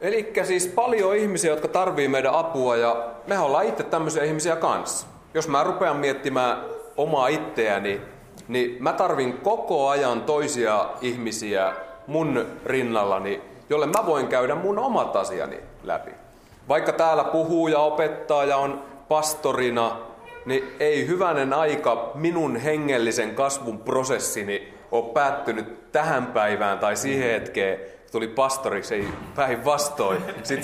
Elikkä siis paljon ihmisiä, jotka tarvii meidän apua ja mehän ollaan itse tämmöisiä ihmisiä kanssa. Jos mä rupean miettimään omaa itseäni, niin mä tarvin koko ajan toisia ihmisiä mun rinnallani, jolle mä voin käydä mun omat asiani läpi. Vaikka täällä puhuu ja opettaa ja on pastorina, niin ei hyvänen aika minun hengellisen kasvun prosessini ole päättynyt tähän päivään tai siihen hetkeen, tuli pastoriksi, ei päinvastoin.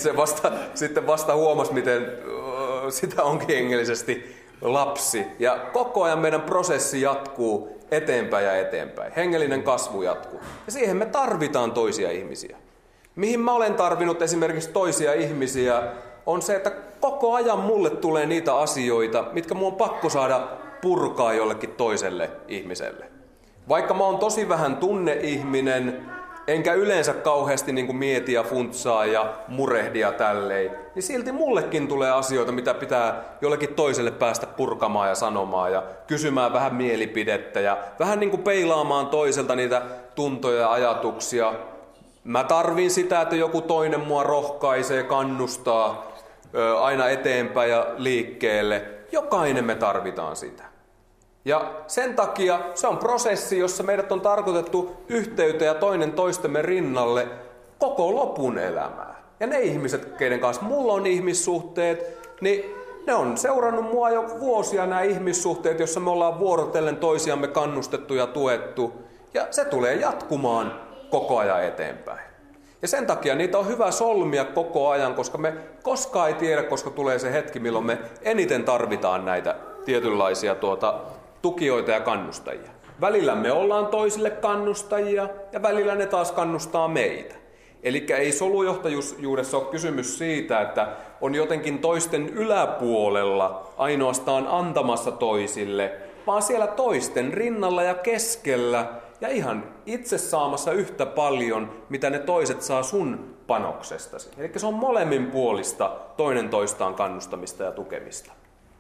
Sitten vasta huomasi, miten sitä onkin hengellisesti lapsi. Ja koko ajan meidän prosessi jatkuu eteenpäin ja eteenpäin. Hengellinen kasvu jatkuu. Ja siihen me tarvitaan toisia ihmisiä. Mihin mä olen tarvinnut esimerkiksi toisia ihmisiä, on se, että koko ajan mulle tulee niitä asioita, mitkä mun on pakko saada purkaa jollekin toiselle ihmiselle. Vaikka mä oon tosi vähän tunneihminen, enkä yleensä kauheasti niin kuin mieti ja funtsaa ja murehdia tälleen, niin silti mullekin tulee asioita, mitä pitää jollekin toiselle päästä purkamaan ja sanomaan ja kysymään vähän mielipidettä ja vähän niin kuin peilaamaan toiselta niitä tuntoja ja ajatuksia. Mä tarvin sitä, että joku toinen mua rohkaisee, kannustaa aina eteenpäin ja liikkeelle. Jokainen me tarvitaan sitä. Ja sen takia se on prosessi, jossa meidät on tarkoitettu yhteyteen ja toinen toistemme rinnalle koko lopun elämää. Ja ne ihmiset, keiden kanssa mulla on ihmissuhteet, niin ne on seurannut mua jo vuosia nämä ihmissuhteet, jossa me ollaan vuorotellen toisiamme kannustettu ja tuettu. Ja se tulee jatkumaan koko ajan eteenpäin. Ja sen takia niitä on hyvä solmia koko ajan, koska me koskaan ei tiedä, koska tulee se hetki, milloin me eniten tarvitaan näitä tietynlaisia tukijoita ja kannustajia. Välillä me ollaan toisille kannustajia ja välillä ne taas kannustaa meitä. Eli ei solujohtajuudessa ole kysymys siitä, että on jotenkin toisten yläpuolella ainoastaan antamassa toisille, vaan siellä toisten rinnalla ja keskellä ja ihan itse saamassa yhtä paljon, mitä ne toiset saa sun panoksestasi. Eli se on molemminpuolista toinen toistaan kannustamista ja tukemista.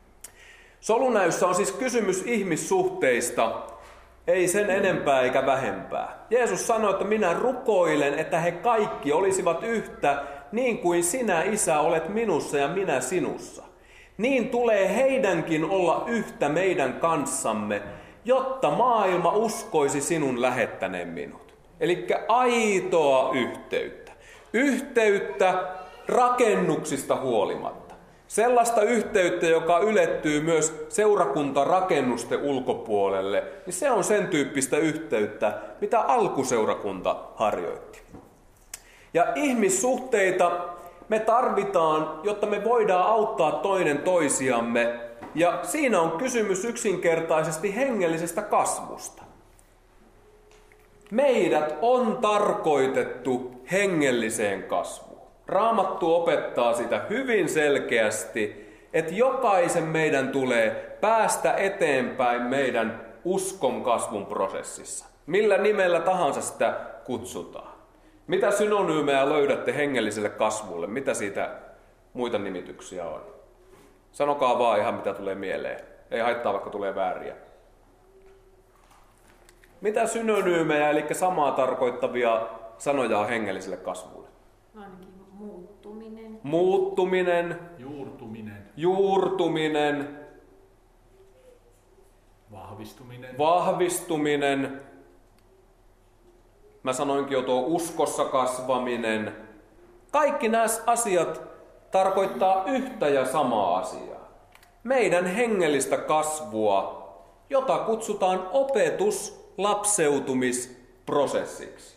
Solunäyssä on siis kysymys ihmissuhteista, ei sen enempää eikä vähempää. Jeesus sanoi, että minä rukoilen, että he kaikki olisivat yhtä, niin kuin sinä, Isä, olet minussa ja minä sinussa. Niin tulee heidänkin olla yhtä meidän kanssamme, jotta maailma uskoisi sinun lähettäneen minut. Eli aitoa yhteyttä. Yhteyttä rakennuksista huolimatta. Sellaista yhteyttä, joka ylettyy myös seurakuntarakennusten ulkopuolelle, niin se on sen tyyppistä yhteyttä, mitä alkuseurakunta harjoitti. Ja ihmissuhteita me tarvitaan, jotta me voidaan auttaa toinen toisiamme. Ja siinä on kysymys yksinkertaisesti hengellisestä kasvusta. Meidät on tarkoitettu hengelliseen kasvuun. Raamattu opettaa sitä hyvin selkeästi, että jokaisen meidän tulee päästä eteenpäin meidän uskon kasvun prosessissa. Millä nimellä tahansa sitä kutsutaan. Mitä synonyymejä löydätte hengelliselle kasvulle? Mitä siitä muita nimityksiä on? Sanokaa vaan ihan mitä tulee mieleen. Ei haittaa, vaikka tulee vääriä. Mitä synonyymejä, eli samaa tarkoittavia sanoja on hengelliselle kasvulle? Ainakin muuttuminen. Muuttuminen. Juurtuminen. Juurtuminen. Vahvistuminen. Vahvistuminen. Mä sanoinkin jo tuo uskossa kasvaminen. Kaikki nämä asiat tarkoittaa yhtä ja samaa asiaa. Meidän hengellistä kasvua, jota kutsutaan opetuslapseutumisprosessiksi.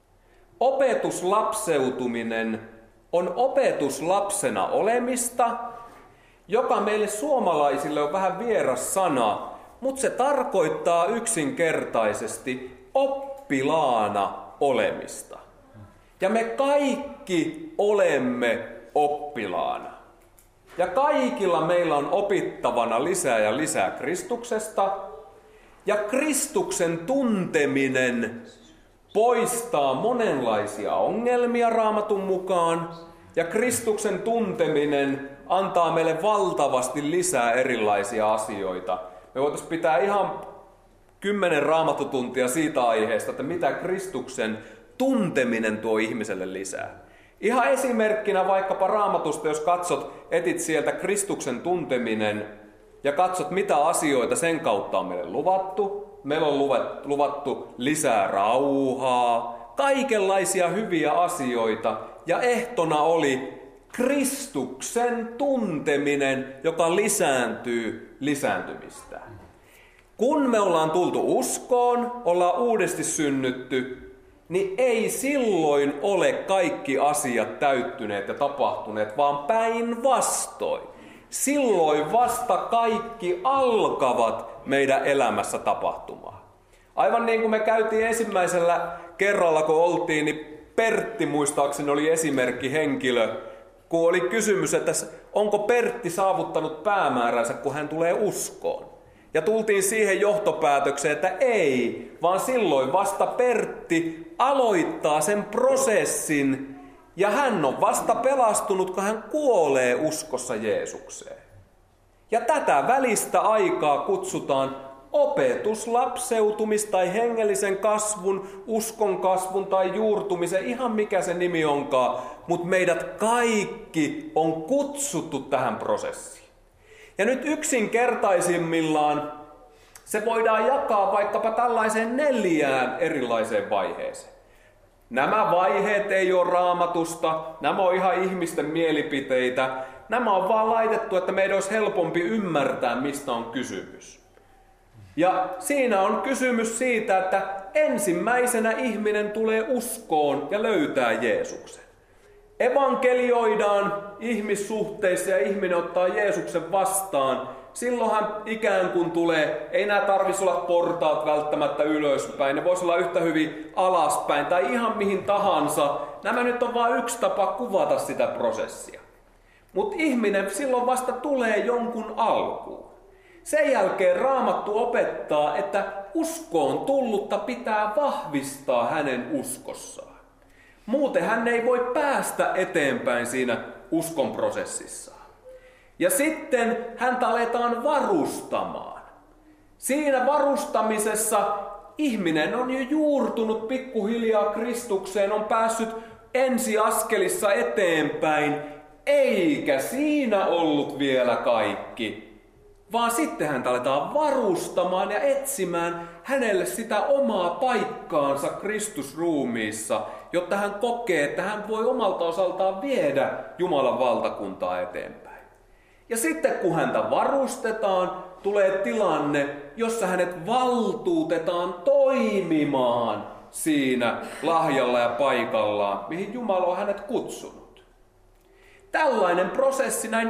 Opetuslapseutuminen on opetuslapsena olemista, joka meille suomalaisille on vähän vieras sana, mutta se tarkoittaa yksinkertaisesti oppilaana olemista. Ja me kaikki olemme oppilaana. Ja kaikilla meillä on opittavana lisää ja lisää Kristuksesta. Ja Kristuksen tunteminen poistaa monenlaisia ongelmia Raamatun mukaan. Ja Kristuksen tunteminen antaa meille valtavasti lisää erilaisia asioita. Me voitaisiin pitää ihan 10 raamattutuntia siitä aiheesta, että mitä Kristuksen tunteminen tuo ihmiselle lisää. Ihan esimerkkinä vaikkapa Raamatusta, jos etit sieltä Kristuksen tunteminen ja katsot, mitä asioita sen kautta on meille luvattu. Meillä on luvattu lisää rauhaa, kaikenlaisia hyviä asioita. Ja ehtona oli Kristuksen tunteminen, joka lisääntyy lisääntymistä. Kun me ollaan tultu uskoon, ollaan uudesti synnytty, niin ei silloin ole kaikki asiat täyttyneet ja tapahtuneet, vaan päinvastoin. Silloin vasta kaikki alkavat meidän elämässä tapahtumaan. Aivan niin kuin me käytiin ensimmäisellä kerralla, kun oltiin, niin Pertti muistaakseni oli esimerkki henkilö, kun oli kysymys, että onko Pertti saavuttanut päämääränsä, kun hän tulee uskoon. Ja tultiin siihen johtopäätökseen, että ei, vaan silloin vasta Pertti aloittaa sen prosessin ja hän on vasta pelastunut, kun hän kuolee uskossa Jeesukseen. Ja tätä välistä aikaa kutsutaan opetuslapseutumis tai hengellisen kasvun, uskon kasvun tai juurtumisen, ihan mikä se nimi onkaan, mutta meidät kaikki on kutsuttu tähän prosessiin. Ja nyt yksinkertaisimmillaan se voidaan jakaa vaikkapa tällaiseen 4 erilaiseen vaiheeseen. Nämä vaiheet ei ole Raamatusta, nämä on ihan ihmisten mielipiteitä. Nämä on vaan laitettu, että meidän olisi helpompi ymmärtää, mistä on kysymys. Ja siinä on kysymys siitä, että ensimmäisenä ihminen tulee uskoon ja löytää Jeesuksen. Evankelioidaan ihmissuhteissa ja ihminen ottaa Jeesuksen vastaan. Silloinhan ikään kuin tulee, ei nämä tarvitsisi olla portaat välttämättä ylöspäin, ne voisi olla yhtä hyvin alaspäin tai ihan mihin tahansa. Nämä nyt on vain yksi tapa kuvata sitä prosessia. Mutta ihminen silloin vasta tulee jonkun alkuun. Sen jälkeen Raamattu opettaa, että uskoon tullutta pitää vahvistaa hänen uskossaan. Muuten hän ei voi päästä eteenpäin siinä uskon prosessissaan. Ja sitten häntä aletaan varustamaan. Siinä varustamisessa ihminen on jo juurtunut pikkuhiljaa Kristukseen, on päässyt ensiaskelissa eteenpäin, eikä siinä ollut vielä kaikki. Vaan sitten häntä aletaan varustamaan ja etsimään hänelle sitä omaa paikkaansa Kristusruumiissa, jotta hän kokee, että hän voi omalta osaltaan viedä Jumalan valtakuntaa eteenpäin. Ja sitten kun häntä varustetaan, tulee tilanne, jossa hänet valtuutetaan toimimaan siinä lahjalla ja paikallaan, mihin Jumala on hänet kutsunut. Tällainen prosessi näin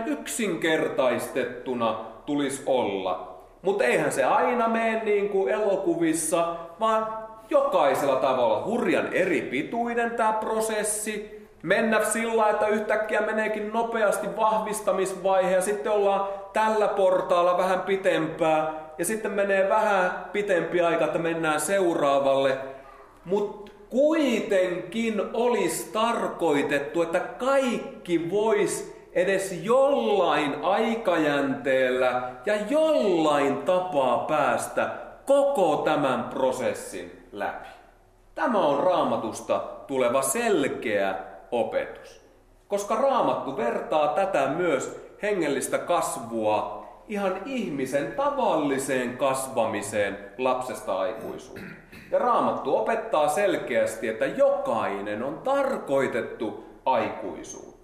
yksinkertaistettuna tulisi olla. Mutta eihän se aina mene niin kuin elokuvissa, vaan jokaisella tavalla hurjan eri pituinen tämä prosessi. Mennä sillä, että yhtäkkiä meneekin nopeasti vahvistamisvaihe ja sitten ollaan tällä portaalla vähän pitempää ja sitten menee vähän pitempi aika, että mennään seuraavalle. Mutta kuitenkin olisi tarkoitettu, että kaikki vois edes jollain aikajänteellä ja jollain tapaa päästä koko tämän prosessin läpi. Tämä on Raamatusta tuleva selkeä opetus. Koska Raamattu vertaa tätä myös hengellistä kasvua ihan ihmisen tavalliseen kasvamiseen lapsesta aikuisuuteen. Ja Raamattu opettaa selkeästi, että jokainen on tarkoitettu aikuisuuteen.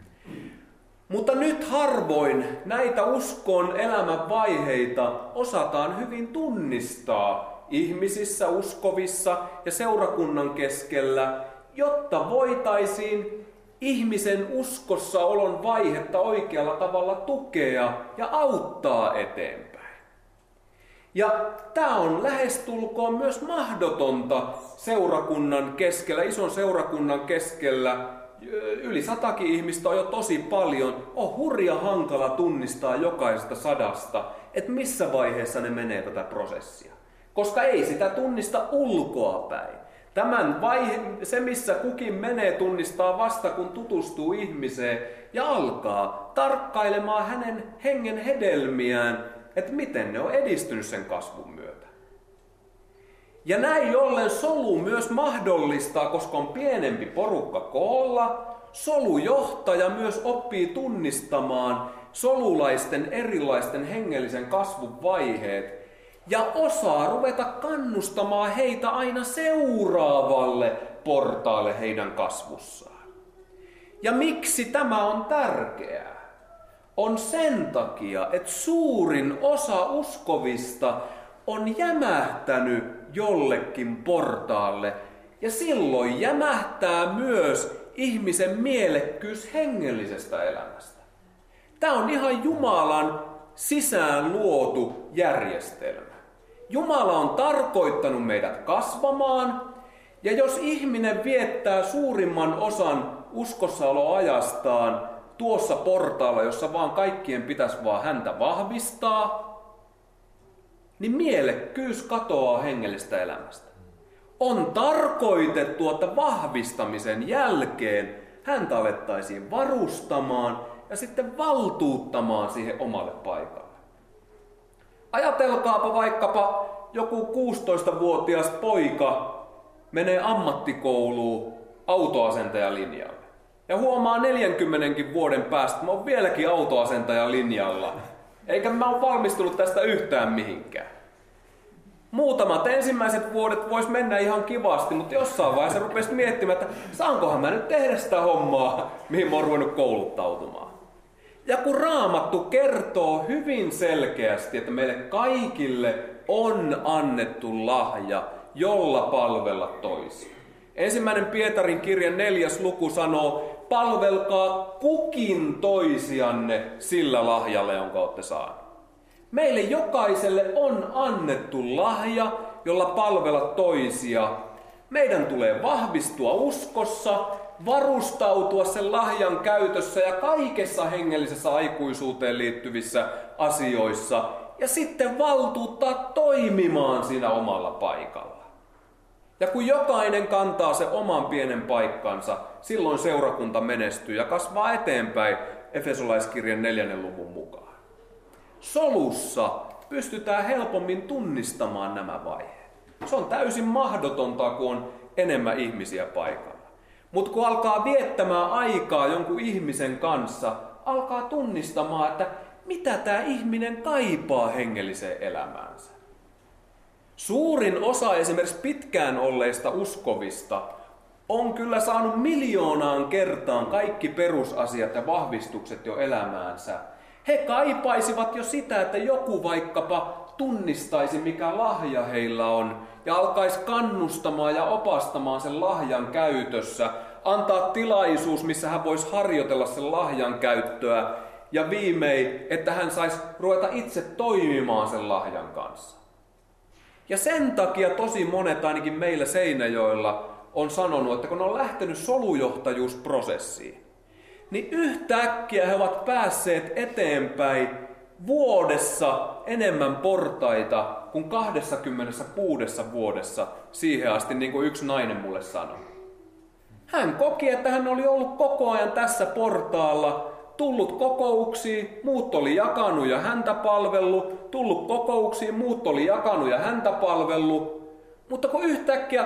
Mutta nyt harvoin näitä uskon elämän vaiheita osataan hyvin tunnistaa ihmisissä, uskovissa ja seurakunnan keskellä, jotta voitaisiin ihmisen uskossa olon vaihetta oikealla tavalla tukea ja auttaa eteenpäin. Ja tämä on lähestulkoon myös mahdotonta seurakunnan keskellä, ison seurakunnan keskellä. Yli 100 ihmistä on jo tosi paljon. On hurja hankala tunnistaa jokaisesta 100, että missä vaiheessa ne menee tätä prosessia. Koska ei sitä tunnista ulkoapäin. Se, missä kukin menee, tunnistaa vasta, kun tutustuu ihmiseen ja alkaa tarkkailemaan hänen hengen hedelmiään, että miten ne on edistynyt sen kasvun myötä. Ja näin ollen solu myös mahdollistaa, koska on pienempi porukka koolla, solujohtaja myös oppii tunnistamaan solulaisten erilaisten hengellisen kasvun vaiheet ja osaa ruveta kannustamaan heitä aina seuraavalle portaalle heidän kasvussaan. Ja miksi tämä on tärkeää? On sen takia, että suurin osa uskovista on jämähtänyt jollekin portaalle ja silloin jämähtää myös ihmisen mielekkyys hengellisestä elämästä. Tämä on ihan Jumalan sisään luotu järjestelmä. Jumala on tarkoittanut meidät kasvamaan, ja jos ihminen viettää suurimman osan uskossaoloajastaan tuossa portaalla, jossa vaan kaikkien pitäisi vaan häntä vahvistaa, niin mielekkyys katoaa hengellisestä elämästä. On tarkoitettu, että vahvistamisen jälkeen häntä alettaisiin varustamaan ja sitten valtuuttamaan siihen omalle paikalle. Ajatelkaapa vaikkapa joku 16-vuotias poika menee ammattikouluun autoasentajalinjalle. Ja huomaa 40 vuoden päästä, että mä oon vieläkin autoasentajalinjalla. Eikä mä oon valmistunut tästä yhtään mihinkään. Muutamat ensimmäiset vuodet vois mennä ihan kivasti, mutta jossain vaiheessa rupesit miettimään, että saankohan mä nyt tehdä sitä hommaa, mihin mä oon ruvennut kouluttautumaan. Ja kun Raamattu kertoo hyvin selkeästi, että meille kaikille on annettu lahja, jolla palvella toisia. 1. Pietarin kirjan 4. luku sanoo, palvelkaa kukin toisianne sillä lahjalla, jonka olette saaneet. Meille jokaiselle on annettu lahja, jolla palvella toisia. Meidän tulee vahvistua uskossa, varustautua sen lahjan käytössä ja kaikessa hengellisessä aikuisuuteen liittyvissä asioissa ja sitten valtuuttaa toimimaan siinä omalla paikalla. Ja kun jokainen kantaa se oman pienen paikkansa, silloin seurakunta menestyy ja kasvaa eteenpäin Efesolaiskirjan 4. luvun mukaan. Solussa pystytään helpommin tunnistamaan nämä vaiheet. Se on täysin mahdotonta, kun on enemmän ihmisiä paikalla. Mutta kun alkaa viettämään aikaa jonkun ihmisen kanssa, alkaa tunnistamaan, että mitä tämä ihminen kaipaa hengelliseen elämäänsä. Suurin osa esimerkiksi pitkään olleista uskovista on kyllä saanut 1,000,000 kertaan kaikki perusasiat ja vahvistukset jo elämäänsä. He kaipaisivat jo sitä, että joku vaikkapa tunnistaisi, mikä lahja heillä on, ja alkaisi kannustamaan ja opastamaan sen lahjan käytössä, antaa tilaisuus, missä hän voisi harjoitella sen lahjan käyttöä, ja viimein, että hän saisi ruveta itse toimimaan sen lahjan kanssa. Ja sen takia tosi monet, ainakin meillä Seinäjoella, on sanonut, että kun ne on lähtenyt solujohtajuusprosessiin, niin yhtäkkiä he ovat päässeet eteenpäin vuodessa enemmän portaita kuin 26 vuodessa siihen asti, niin kuin yksi nainen mulle sanoi. Hän koki, että hän oli ollut koko ajan tässä portaalla, tullut kokouksiin, muut oli jakanut ja häntä palvellut, tullut kokouksiin, muut oli jakanut ja häntä palvellut. Mutta kun yhtäkkiä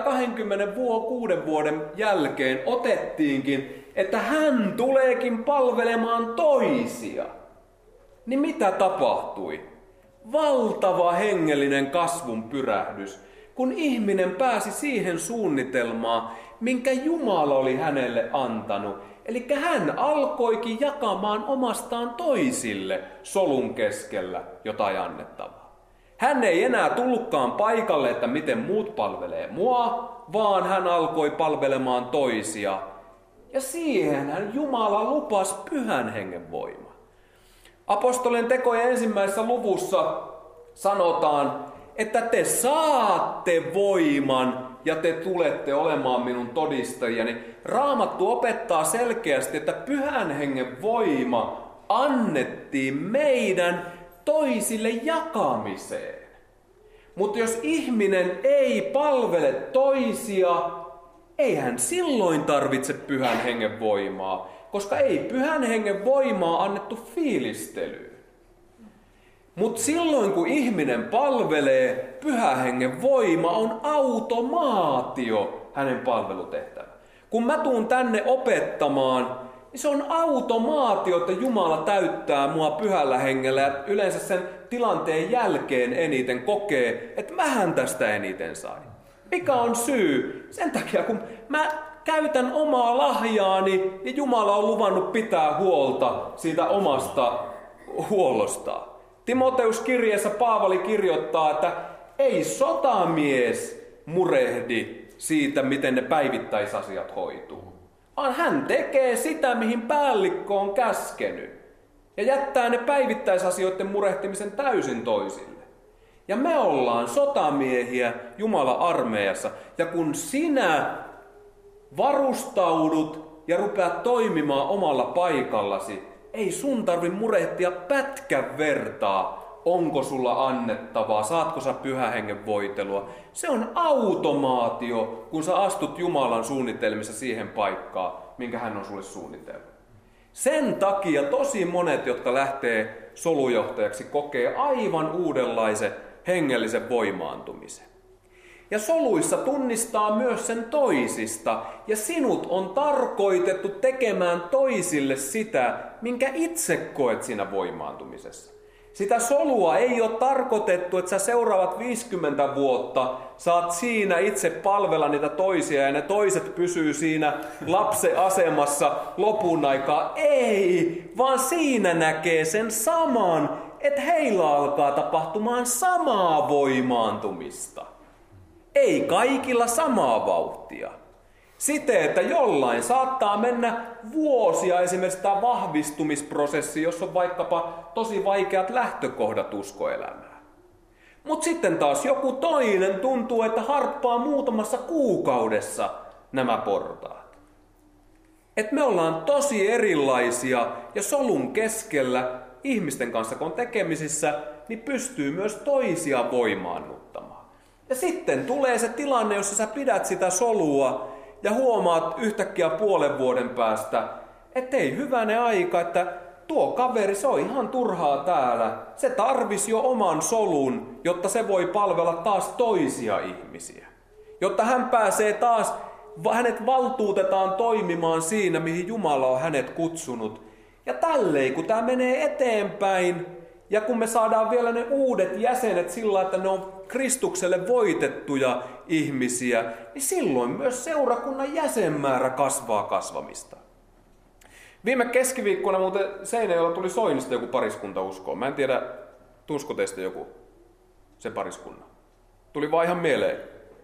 26 vuoden jälkeen otettiinkin, että hän tuleekin palvelemaan toisia, niin mitä tapahtui? Valtava hengellinen kasvun pyrähdys, kun ihminen pääsi siihen suunnitelmaan, minkä Jumala oli hänelle antanut. Eli hän alkoikin jakamaan omastaan toisille solun keskellä jotain annettavaa. Hän ei enää tullutkaan paikalle, että miten muut palvelee mua, vaan hän alkoi palvelemaan toisia. Ja siihen hän Jumala lupasi Pyhän Hengen voima. Apostolien tekojen 1. luvussa sanotaan, että te saatte voiman ja te tulette olemaan minun todistajani. Raamattu opettaa selkeästi, että Pyhän Hengen voima annettiin meidän toisille jakamiseen. Mutta jos ihminen ei palvele toisia, ei hän silloin tarvitse Pyhän Hengen voimaa, koska ei Pyhän Hengen voimaa annettu fiilistelyyn. Mutta silloin kun ihminen palvelee, Pyhän Hengen voima on automaatio hänen palvelutehtävä. Kun mä tuun tänne opettamaan, niin se on automaatio, että Jumala täyttää mua pyhällä hengellä ja yleensä sen tilanteen jälkeen eniten kokee, että mähän tästä eniten sain. Mikä on syy? Sen takia, kun mä käytän omaa lahjaani, niin Jumala on luvannut pitää huolta siitä omasta huollosta. Timoteus kirjeessä Paavali kirjoittaa, että ei sotamies murehdi siitä, miten ne päivittäisasiat hoituu, vaan hän tekee sitä, mihin päällikkö on käskenyt ja jättää ne päivittäisasioiden murehtimisen täysin toisille. Ja me ollaan sotamiehiä Jumalan armeijassa, ja kun sinä varustaudut ja rupeat toimimaan omalla paikallasi, ei sun tarvi murehtia pätkän vertaa, onko sulla annettavaa, saatko sä pyhän hengen voitelua. Se on automaatio, kun sä astut Jumalan suunnitelmissa siihen paikkaan, minkä hän on sulle suunnitellut. Sen takia tosi monet, jotka lähtee solujohtajaksi, kokee aivan uudenlaisen hengellisen voimaantumisen. Ja soluissa tunnistaa myös sen toisista, ja sinut on tarkoitettu tekemään toisille sitä, minkä itse koet siinä voimaantumisessa. Sitä solua ei ole tarkoitettu, että sä seuraavat 50 vuotta saat siinä itse palvella niitä toisia ja ne toiset pysyy siinä lapsen asemassa lopun aikaa. Ei, vaan siinä näkee sen saman, että heillä alkaa tapahtumaan samaa voimaantumista. Ei kaikilla samaa vauhtia. Siten, että jollain saattaa mennä vuosia esimerkiksi tämä vahvistumisprosessi, jos on vaikkapa tosi vaikeat lähtökohdat uskoelämään. Mutta sitten taas joku toinen tuntuu, että harppaa muutamassa kuukaudessa nämä portaat. Et me ollaan tosi erilaisia ja solun keskellä ihmisten kanssa kun on tekemisissä, niin pystyy myös toisia voimaannuttamaan. Ja sitten tulee se tilanne, jossa sä pidät sitä solua ja huomaat yhtäkkiä puolen vuoden päästä, että ei hyvänen aika, että tuo kaveri, se on ihan turhaa täällä. Se tarvisi jo oman solun, jotta se voi palvella taas toisia ihmisiä. Jotta hän pääsee taas, hänet valtuutetaan toimimaan siinä, mihin Jumala on hänet kutsunut. Ja tälleen, kun tämä menee eteenpäin, ja kun me saadaan vielä ne uudet jäsenet sillä, että ne on Kristukselle voitettuja ihmisiä, niin silloin myös seurakunnan jäsenmäärä kasvaa kasvamista. Viime keskiviikkona muuten Seinäjoella tuli Soinista joku pariskunta uskoon. Mä en tiedä, tusko teistä joku sen pariskunnan. Tuli vaan ihan mieleen.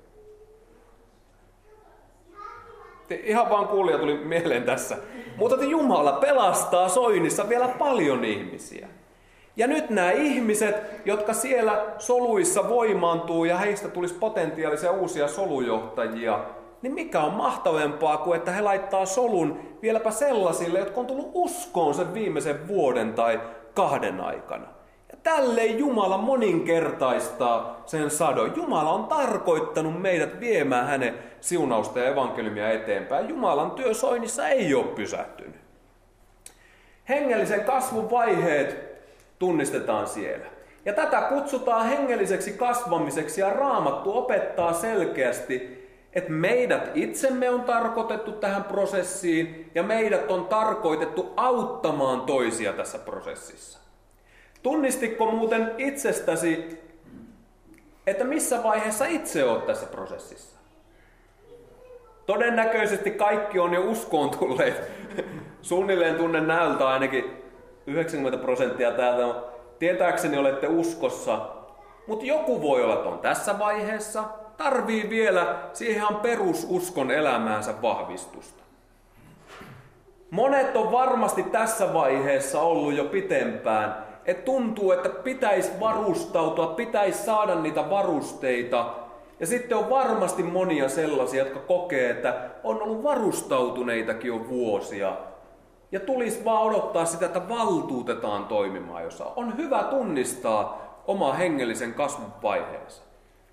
Ihan vaan kuulija tuli mieleen tässä. Mutta Jumala pelastaa Soinissa vielä paljon ihmisiä. Ja nyt nämä ihmiset, jotka siellä soluissa voimaantuu ja heistä tulisi potentiaalisia uusia solujohtajia, niin mikä on mahtavampaa kuin että he laittaa solun vieläpä sellaisille, jotka on tullut uskoon sen viimeisen vuoden tai 2 aikana. Ja tälleen Jumala moninkertaistaa sen sadon. Jumala on tarkoittanut meidät viemään hänen siunausta ja evankeliumia eteenpäin. Jumalan työ Soinissa ei ole pysähtynyt. Hengellisen kasvun vaiheet tunnistetaan siellä. Ja tätä kutsutaan hengelliseksi kasvamiseksi ja Raamattu opettaa selkeästi, että meidät itsemme on tarkoitettu tähän prosessiin ja meidät on tarkoitettu auttamaan toisia tässä prosessissa. Tunnistitko muuten itsestäsi, että missä vaiheessa itse olet tässä prosessissa? Todennäköisesti kaikki on jo uskoon tulleet. Suunnilleen tunnen näöltä ainakin 90% täältä. Tietääkseni olette uskossa, mutta joku voi olla, että on tässä vaiheessa. Tarvii vielä siihen perususkon elämäänsä vahvistusta. Monet on varmasti tässä vaiheessa ollut jo pitempään, että tuntuu, että pitäisi varustautua, pitäisi saada niitä varusteita. Ja sitten on varmasti monia sellaisia, jotka kokee, että on ollut varustautuneitakin jo vuosia. Ja tulisi vaan odottaa sitä, että valtuutetaan toimimaan jossain. On hyvä tunnistaa oma hengellisen kasvun vaiheensa.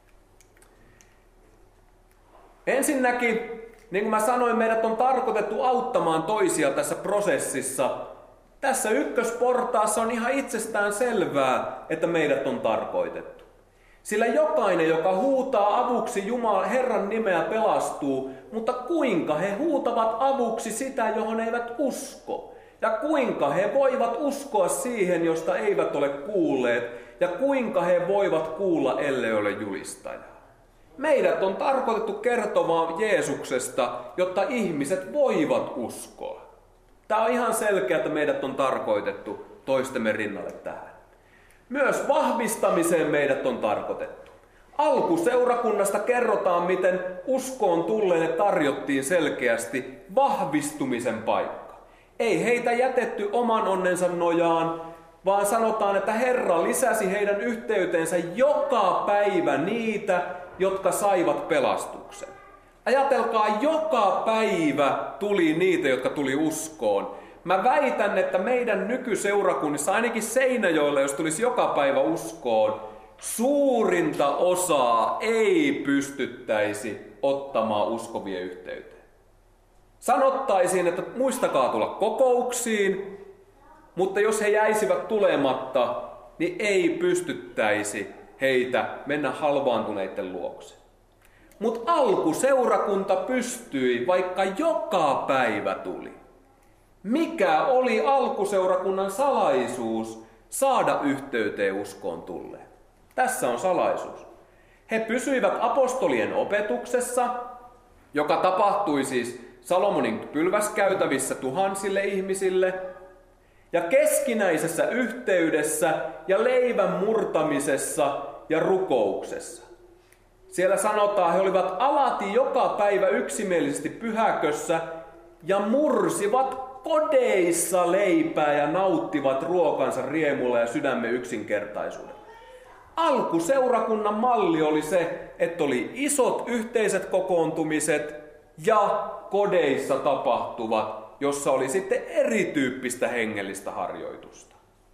Ensinnäkin, niin kuin mä sanoin, meidät on tarkoitettu auttamaan toisia tässä prosessissa. Tässä ykkösportaassa on ihan itsestään selvää, että meidät on tarkoitettu. Sillä jokainen, joka huutaa avuksi Jumalan Herran nimeä, pelastuu, mutta kuinka he huutavat avuksi sitä, johon eivät usko? Ja kuinka he voivat uskoa siihen, josta eivät ole kuulleet? Ja kuinka he voivat kuulla, ellei ole julistajaa? Meidät on tarkoitettu kertomaan Jeesuksesta, jotta ihmiset voivat uskoa. Tämä on ihan selkeä, että meidät on tarkoitettu toistemme rinnalle tähän. Myös vahvistamiseen meidät on tarkoitettu. Alkuseurakunnasta kerrotaan, miten uskoon tulleille tarjottiin selkeästi vahvistumisen paikka. Ei heitä jätetty oman onnensa nojaan, vaan sanotaan, että Herra lisäsi heidän yhteyteensä joka päivä niitä, jotka saivat pelastuksen. Ajatelkaa, joka päivä tuli niitä, jotka tuli uskoon. Mä väitän, että meidän nykyseurakunnissa, ainakin Seinäjoella, jos tulisi joka päivä uskoon, suurinta osaa ei pystyttäisi ottamaan uskovien yhteyteen. Sanottaisiin, että muistakaa tulla kokouksiin, mutta jos he jäisivät tulematta, niin ei pystyttäisi heitä mennä halvaantuneiden luokse. Mutta alkuseurakunta pystyi, vaikka joka päivä tuli. Mikä oli alkuseurakunnan salaisuus saada yhteyteen uskoon tulleen? Tässä on salaisuus. He pysyivät apostolien opetuksessa, joka tapahtui siis Salomonin pylväskäytävissä tuhansille ihmisille, ja keskinäisessä yhteydessä ja leivän murtamisessa ja rukouksessa. Siellä sanotaan, he olivat alati joka päivä yksimielisesti pyhäkössä ja mursivat kodeissa leipää ja nauttivat ruokansa riemulla ja sydämen yksinkertaisuudella. Alkuseurakunnan malli oli se, että oli isot yhteiset kokoontumiset ja kodeissa tapahtuvat, jossa oli sitten erityyppistä hengellistä harjoitusta.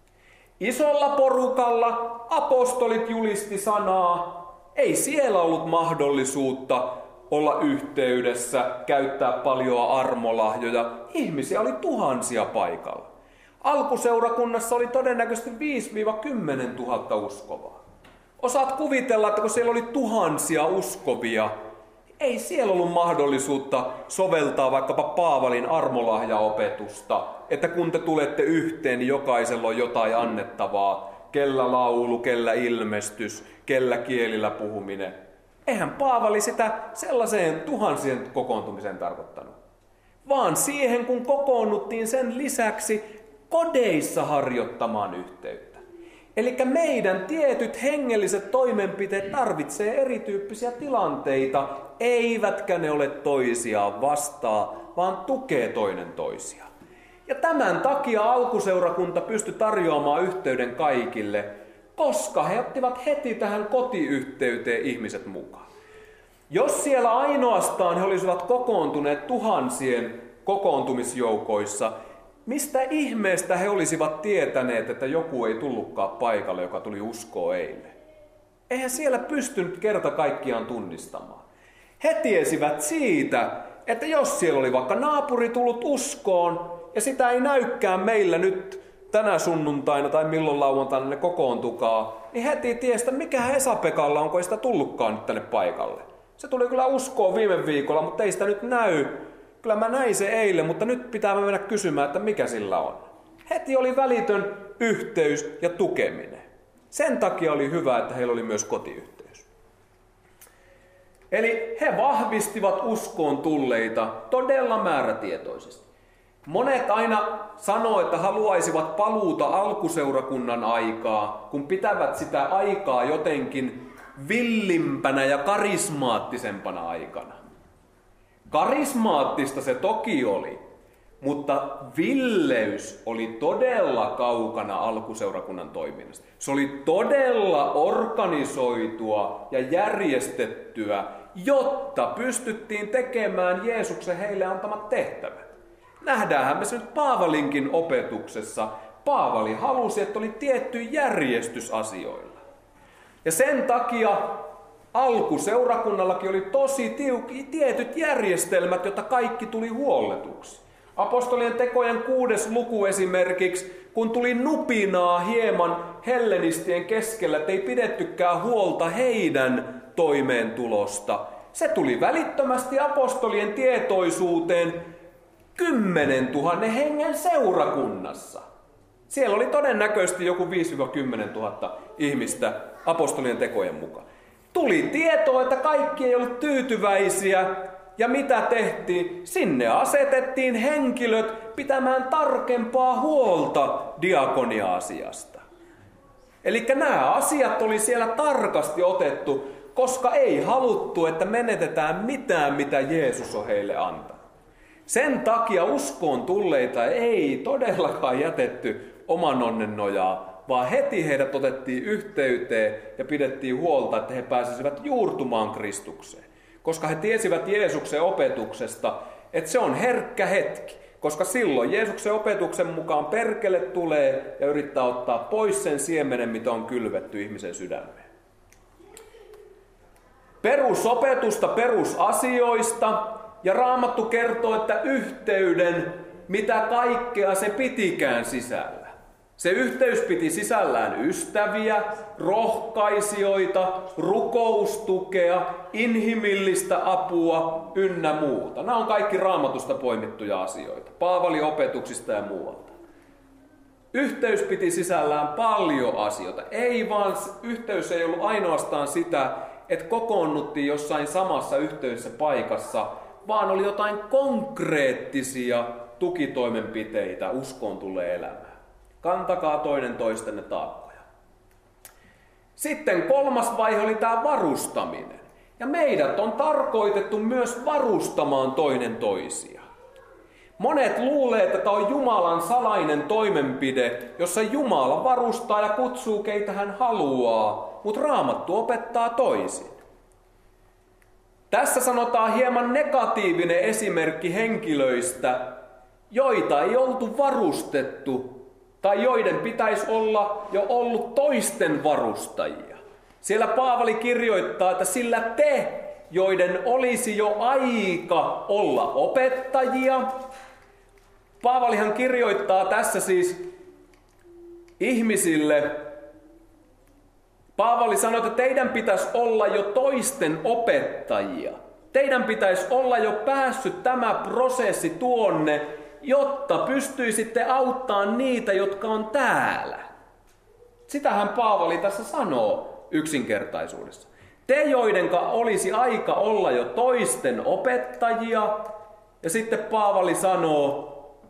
Isolla porukalla apostolit julisti sanaa. Ei siellä ollut mahdollisuutta olla yhteydessä, käyttää paljon armolahjoja. Ihmisiä oli tuhansia paikalla. Alkuseurakunnassa oli todennäköisesti 5-10 000 uskovaa. Osaat kuvitella, että kun siellä oli tuhansia uskovia, ei siellä ollut mahdollisuutta soveltaa vaikkapa Paavalin armolahjaopetusta, että kun te tulette yhteen, niin jokaisella on jotain annettavaa. Kellä laulu, kellä ilmestys, kellä kielillä puhuminen. Eihän Paavali sitä sellaiseen tuhansien kokoontumiseen tarkoittanut. Vaan siihen, kun kokoonnuttiin sen lisäksi kodeissa harjoittamaan yhteyttä. Eli meidän tietyt hengelliset toimenpiteet tarvitsee erityyppisiä tilanteita, eivätkä ne ole toisiaan vastaan, vaan tukee toinen toisiaan. Ja tämän takia alkuseurakunta pystyi tarjoamaan yhteyden kaikille, koska he ottivat heti tähän kotiyhteyteen ihmiset mukaan. Jos siellä ainoastaan he olisivat kokoontuneet tuhansien kokoontumisjoukoissa, mistä ihmeestä he olisivat tietäneet, että joku ei tullutkaan paikalle, joka tuli uskoa eilen? Eihän siellä pystynyt kerta kaikkiaan tunnistamaan. He tiesivät siitä, että jos siellä oli vaikka naapuri tullut uskoon, ja sitä ei näykään meillä nyt tänä sunnuntaina tai milloin lauantaina ne kokoontukaa, niin heti tiestä, mikä Esa-Pekalla on, kun ei sitä tullutkaan nyt tänne paikalle. Se tuli kyllä uskoon viime viikolla, mutta ei sitä nyt näy. Kyllä mä näin se eilen, mutta nyt pitää mennä kysymään, että mikä sillä on. Heti oli välitön yhteys ja tukeminen. Sen takia oli hyvä, että heillä oli myös kotiyhteys. Eli he vahvistivat uskoon tulleita todella määrätietoisesti. Monet aina sanoo, että haluaisivat paluuta alkuseurakunnan aikaa, kun pitävät sitä aikaa jotenkin villimpänä ja karismaattisempana aikana. Karismaattista se toki oli, mutta villeys oli todella kaukana alkuseurakunnan toiminnasta. Se oli todella organisoitua ja järjestettyä, jotta pystyttiin tekemään Jeesuksen heille antamat tehtävät. Nähdäänhän me se nyt Paavalinkin opetuksessa. Paavali halusi, että oli tietty järjestys asioilla. Ja sen takia alkuseurakunnallakin oli tosi tietyt järjestelmät, jotta kaikki tuli huolletuksi. Apostolien tekojen 6. luku esimerkiksi, kun tuli nupinaa hieman hellenistien keskellä, että ei pidettykään huolta heidän toimeentulosta. Se tuli välittömästi apostolien tietoisuuteen 10 000 hengen seurakunnassa. Siellä oli todennäköisesti joku 5-10 000 ihmistä apostolien tekojen mukaan. Tuli tietoa, että kaikki ei ollut tyytyväisiä. Ja mitä tehtiin? Sinne asetettiin henkilöt pitämään tarkempaa huolta diakonia-asiasta. Eli nämä asiat oli siellä tarkasti otettu, koska ei haluttu, että menetetään mitään, mitä Jeesus on heille antanut. Sen takia uskoon tulleita ei todellakaan jätetty oman onnen nojaa, vaan heti heidät otettiin yhteyteen ja pidettiin huolta, että he pääsisivät juurtumaan Kristukseen. Koska he tiesivät Jeesuksen opetuksesta, että se on herkkä hetki. Koska silloin Jeesuksen opetuksen mukaan perkele tulee ja yrittää ottaa pois sen siemenen, mitä on kylvetty ihmisen sydämeen. Perusopetusta perusasioista. Ja Raamattu kertoo, että yhteyden, mitä kaikkea se pitikään sisällä. Se yhteys piti sisällään ystäviä, rohkaisijoita, rukoustukea, inhimillistä apua ynnä muuta. Nämä on kaikki Raamatusta poimittuja asioita, Paavalin opetuksista ja muualta. Yhteys piti sisällään paljon asioita. Yhteys ei ollut ainoastaan sitä, että kokoonnuttiin jossain samassa yhteydessä paikassa, vaan oli jotain konkreettisia tukitoimenpiteitä uskoon tulee elämään. Kantakaa toinen toistenne taakkoja. Sitten 3. vaihe oli tämä varustaminen. Ja meidät on tarkoitettu myös varustamaan toinen toisia. Monet luulee, että tämä on Jumalan salainen toimenpide, jossa Jumala varustaa ja kutsuu keitä hän haluaa, mutta Raamattu opettaa toisin. Tässä sanotaan hieman negatiivinen esimerkki henkilöistä, joita ei oltu varustettu tai joiden pitäisi olla jo ollut toisten varustajia. Siellä Paavali kirjoittaa, että sillä te, joiden olisi jo aika olla opettajia. Paavalihan kirjoittaa tässä siis ihmisille, Paavali sanoi, että teidän pitäisi olla jo toisten opettajia. Teidän pitäisi olla jo päässyt tämä prosessi tuonne, jotta pystyisitte auttamaan niitä, jotka on täällä. Sitähän Paavali tässä sanoo yksinkertaisuudessa. Te, joidenka olisi aika olla jo toisten opettajia, ja sitten Paavali sanoo,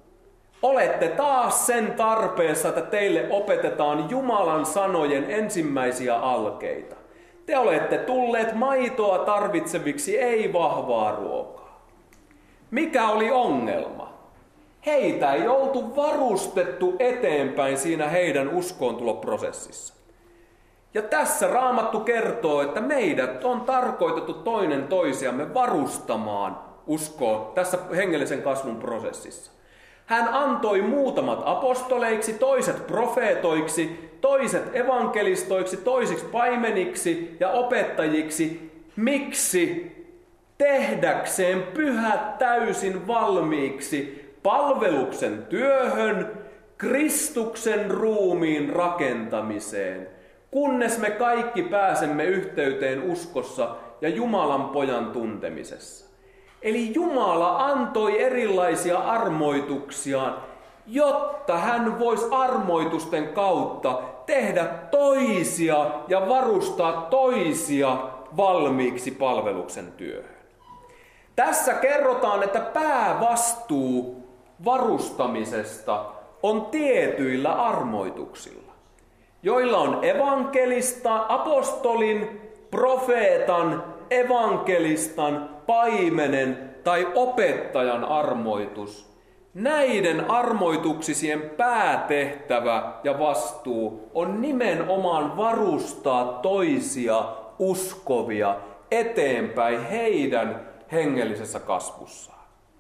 olette taas sen tarpeessa, että teille opetetaan Jumalan sanojen ensimmäisiä alkeita. Te olette tulleet maitoa tarvitseviksi, ei vahvaa ruokaa. Mikä oli ongelma? Heitä ei oltu varustettu eteenpäin siinä heidän uskoontuloprosessissa. Ja tässä Raamattu kertoo, että meidät on tarkoitettu toinen toisiamme varustamaan uskoon tässä hengellisen kasvun prosessissa. Hän antoi muutamat apostoleiksi, toiset profeetoiksi, toiset evankelistoiksi, toisiksi paimeniksi ja opettajiksi. Miksi? Tehdäkseen pyhät täysin valmiiksi palveluksen työhön, Kristuksen ruumiin rakentamiseen, kunnes me kaikki pääsemme yhteyteen uskossa ja Jumalan pojan tuntemisessa. Eli Jumala antoi erilaisia armoituksiaan, jotta hän voisi armoitusten kautta tehdä toisia ja varustaa toisia valmiiksi palveluksen työhön. Tässä kerrotaan, että päävastuu varustamisesta on tietyillä armoituksilla, joilla on evankelista, apostolin, profeetan, evankelistan, paimenen tai opettajan armoitus. Näiden armoituksisien päätehtävä ja vastuu on nimenomaan varustaa toisia uskovia eteenpäin heidän hengellisessä kasvussaan.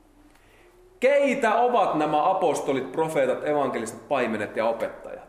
Keitä ovat nämä apostolit, profeetat, evankelistat, paimenet ja opettajat?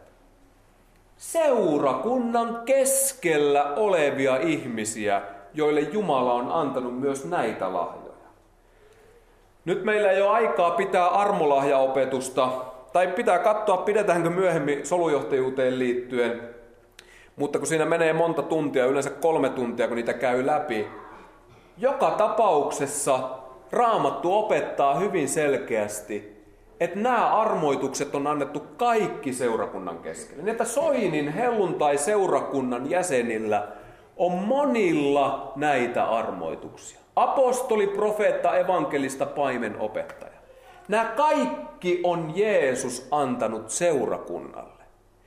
Seurakunnan keskellä olevia ihmisiä, joille Jumala on antanut myös näitä lahjoja. Nyt meillä ei ole aikaa pitää armolahjaopetusta, tai pitää katsoa, pidetäänkö myöhemmin solujohtajuuteen liittyen. Mutta kun siinä menee monta tuntia, yleensä 3 tuntia, kun niitä käy läpi, joka tapauksessa Raamattu opettaa hyvin selkeästi, että nämä armoitukset on annettu kaikki seurakunnan keskelle. Niin, että Soinin helluntai-seurakunnan jäsenillä on monilla näitä armoituksia. Apostoli, profeetta, evankelista, paimen, opettaja. Nämä kaikki on Jeesus antanut seurakunnalle.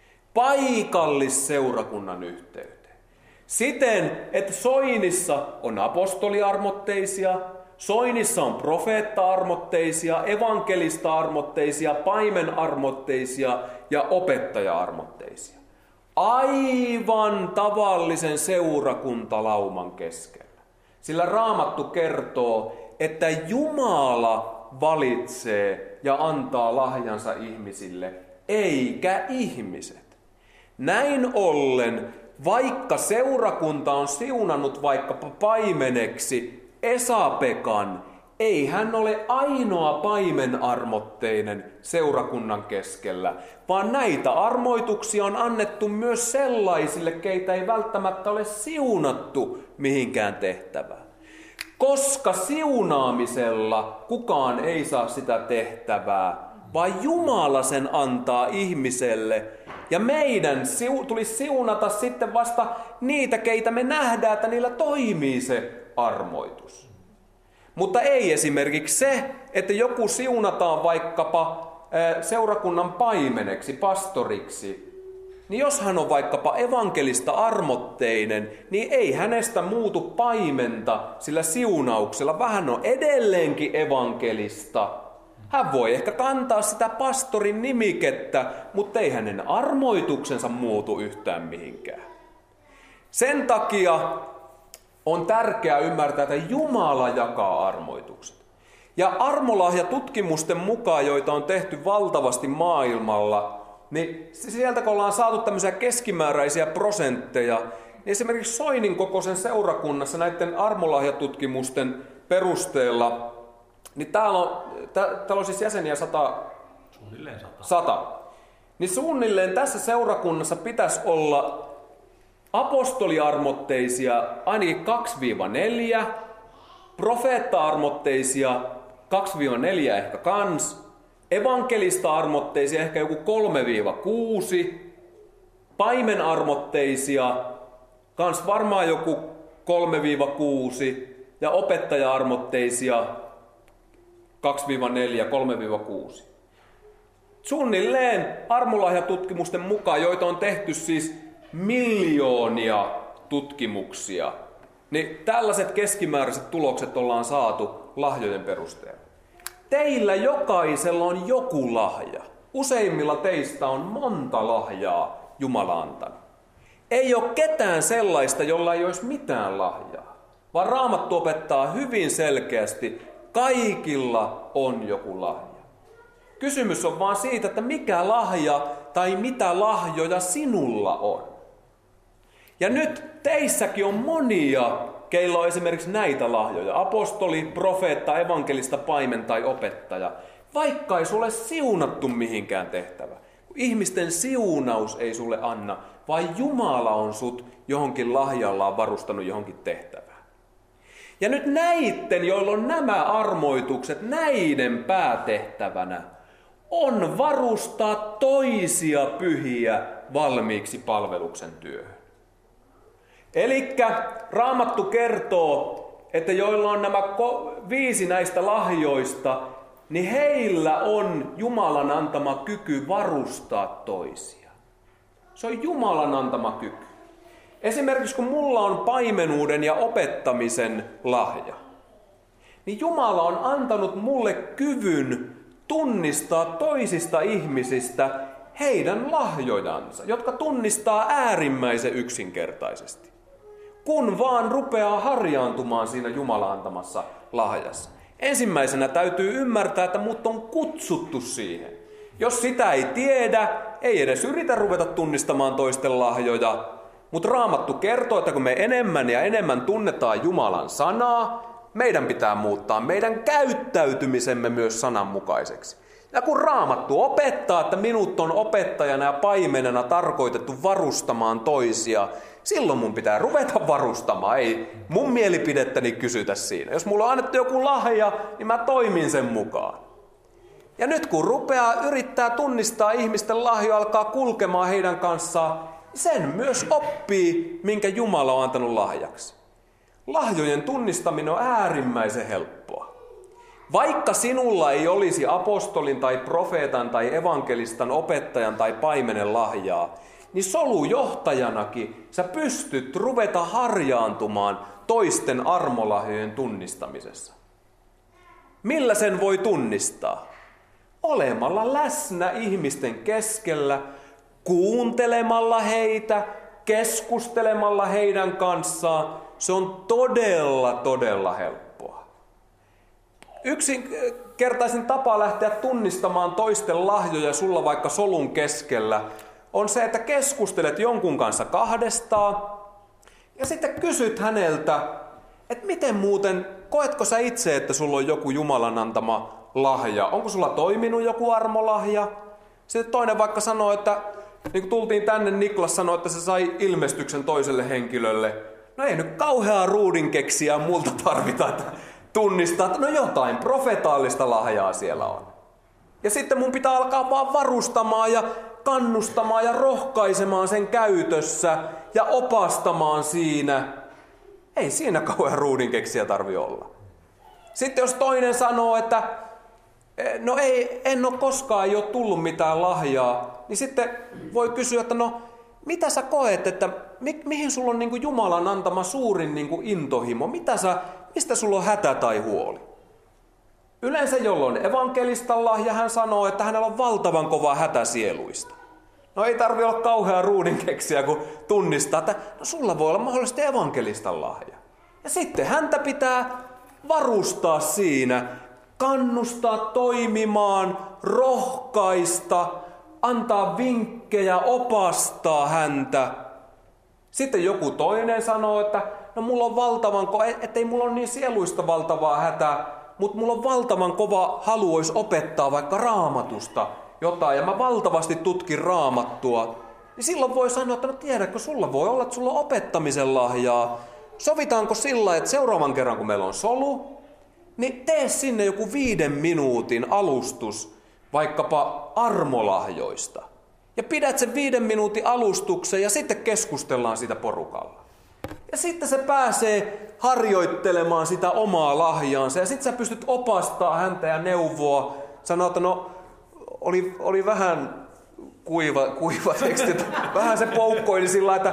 Paikallisseurakunnan yhteyteen. Siten, että Soinissa on apostoliarmotteisia, Soinissa on profeetta-armotteisia, evankelista-armotteisia, paimen-armotteisia ja opettaja-armotteisia. Aivan tavallisen seurakuntalauman keskellä. Sillä Raamattu kertoo, että Jumala valitsee ja antaa lahjansa ihmisille, eikä ihmiset. Näin ollen, vaikka seurakunta on siunannut vaikkapa paimeneksi Esapekan, ei hän ole ainoa paimenarmotteinen seurakunnan keskellä, vaan näitä armoituksia on annettu myös sellaisille, keitä ei välttämättä ole siunattu mihinkään tehtävään. Koska siunaamisella kukaan ei saa sitä tehtävää, vaan Jumala sen antaa ihmiselle. Ja meidän tulisi siunata sitten vasta niitä, keitä me nähdään, että niillä toimii se armoitus. Mutta ei esimerkiksi se, että joku siunataan vaikkapa seurakunnan paimeneksi, pastoriksi, niin jos hän on vaikkapa evankelista armotteinen, niin ei hänestä muutu paimenta sillä siunauksella, vaan hän on edelleenkin evankelista. Hän voi ehkä kantaa sitä pastorin nimikettä, mutta ei hänen armoituksensa muutu yhtään mihinkään. Sen takia on tärkeää ymmärtää, että Jumala jakaa armoitukset. Ja armolahjatutkimusten mukaan, joita on tehty valtavasti maailmalla, niin sieltä kun ollaan saatu tämmöisiä keskimääräisiä prosentteja, niin esimerkiksi Soinin kokoisen seurakunnassa näiden armolahjatutkimusten perusteella, niin täällä on siis jäseniä 100. Suunnilleen 100. 100. Niin suunnilleen tässä seurakunnassa pitäisi olla apostoliarmotteisia ainakin 2-4, profeetta-armotteisia 2-4 ehkä kans, evankelista-armotteisia ehkä joku 3-6, paimenarmotteisia kans varmaan joku 3-6 ja opettaja-armotteisia 2-4, 3-6. Suunnilleen armolahjatutkimusten mukaan, joita on tehty siis miljoonia tutkimuksia, niin tällaiset keskimääräiset tulokset ollaan saatu lahjojen perusteella. Teillä jokaisella on joku lahja. Useimmilla teistä on monta lahjaa Jumala antanut. Ei ole ketään sellaista, jolla ei olisi mitään lahjaa, vaan Raamattu opettaa hyvin selkeästi, kaikilla on joku lahja. Kysymys on vaan siitä, että mikä lahja tai mitä lahjoja sinulla on. Ja nyt teissäkin on monia, keillä on esimerkiksi näitä lahjoja. Apostoli, profeetta, evankelista, paimen tai opettaja. Vaikka ei sulle siunattu mihinkään tehtävä. Ihmisten siunaus ei sulle anna, vaan Jumala on sut johonkin lahjallaan varustanut johonkin tehtävään. Ja nyt näitten, joilla on nämä armoitukset, näiden päätehtävänä on varustaa toisia pyhiä valmiiksi palveluksen työhön. Elikkä Raamattu kertoo, että joilla on nämä 5 näistä lahjoista, niin heillä on Jumalan antama kyky varustaa toisia. Se on Jumalan antama kyky. Esimerkiksi kun mulla on paimenuuden ja opettamisen lahja, niin Jumala on antanut mulle kyvyn tunnistaa toisista ihmisistä heidän lahjojansa, jotka tunnistaa äärimmäisen yksinkertaisesti. Kun vaan rupeaa harjaantumaan siinä Jumalan antamassa lahjassa. Ensimmäisenä täytyy ymmärtää, että mut on kutsuttu siihen. Jos sitä ei tiedä, ei edes yritä ruveta tunnistamaan toisten lahjoja. Mutta Raamattu kertoo, että kun me enemmän ja enemmän tunnetaan Jumalan sanaa, meidän pitää muuttaa meidän käyttäytymisemme myös sananmukaiseksi. Ja kun Raamattu opettaa, että minut on opettajana ja paimenena tarkoitettu varustamaan toisia, silloin mun pitää ruveta varustamaan. Ei mun mielipidettäni kysytä siinä. Jos mulla on annettu joku lahja, niin mä toimin sen mukaan. Ja nyt kun yrittää tunnistaa ihmisten lahjoja, alkaa kulkemaan heidän kanssaan, sen myös oppii, minkä Jumala on antanut lahjaksi. Lahjojen tunnistaminen on äärimmäisen helppoa. Vaikka sinulla ei olisi apostolin tai profeetan tai evankelistan, opettajan tai paimenen lahjaa, niin solujohtajanakin sä pystyt ruveta harjaantumaan toisten armolahjojen tunnistamisessa. Millä sen voi tunnistaa? Olemalla läsnä ihmisten keskellä, kuuntelemalla heitä, keskustelemalla heidän kanssaan. Se on todella helppoa. Yksinkertaisin tapa lähteä tunnistamaan toisten lahjoja sulla vaikka solun keskellä on se, että keskustelet jonkun kanssa kahdestaan ja sitten kysyt häneltä, että miten muuten, koetko sä itse, että sulla on joku Jumalan antama lahja? Onko sulla toiminut joku armolahja? Sitten toinen vaikka sanoo, että niin kun tultiin tänne, Niklas sanoi, että se sai ilmestyksen toiselle henkilölle. No ei nyt kauheaa ruudinkeksiä multa tarvita, että tunnistaa, että no jotain profetaalista lahjaa siellä on. Ja sitten mun pitää alkaa vaan varustamaan ja kannustamaan ja rohkaisemaan sen käytössä ja opastamaan siinä. Ei siinä kauhean ruudinkeksiä tarvi olla. Sitten jos toinen sanoo, että no en ole koskaan ole tullut mitään lahjaa, niin sitten voi kysyä, että no mitä sä koet, että mihin sulla on niin kuin Jumalan antama suurin niin kuin intohimo? Mistä sulla on hätä tai huoli? Yleensä jolloin evankelistan lahja, hän sanoo, että hänellä on valtavan kova hätä sieluista. No ei tarvi olla kauhean ruudinkeksiä, kun tunnistaa, että no sulla voi olla mahdollisesti evankelistan lahja. Ja sitten häntä pitää varustaa siinä, kannustaa toimimaan, rohkaista, antaa vinkkejä, opastaa häntä. Sitten joku toinen sanoo, että no mulla on ettei mulla ole niin sieluista valtavaa hätää, mutta mulla on valtavan kova halu olisi opettaa vaikka Raamatusta jotain, ja mä valtavasti tutkin Raamattua. Niin silloin voi sanoa, että no tiedätkö, sulla voi olla, että sulla on opettamisen lahjaa. Sovitaanko sillä, että seuraavan kerran kun meillä on solu, niin tee sinne joku 5 minuutin alustus vaikkapa armolahjoista. Ja pidät sen 5 minuutin alustuksen ja sitten keskustellaan siitä porukalla. Ja sitten se pääsee harjoittelemaan sitä omaa lahjaansa ja sitten sä pystyt opastaa häntä ja neuvoa. Sanoa, että no oli vähän kuiva teksti, että vähän se poukkoili sillä, että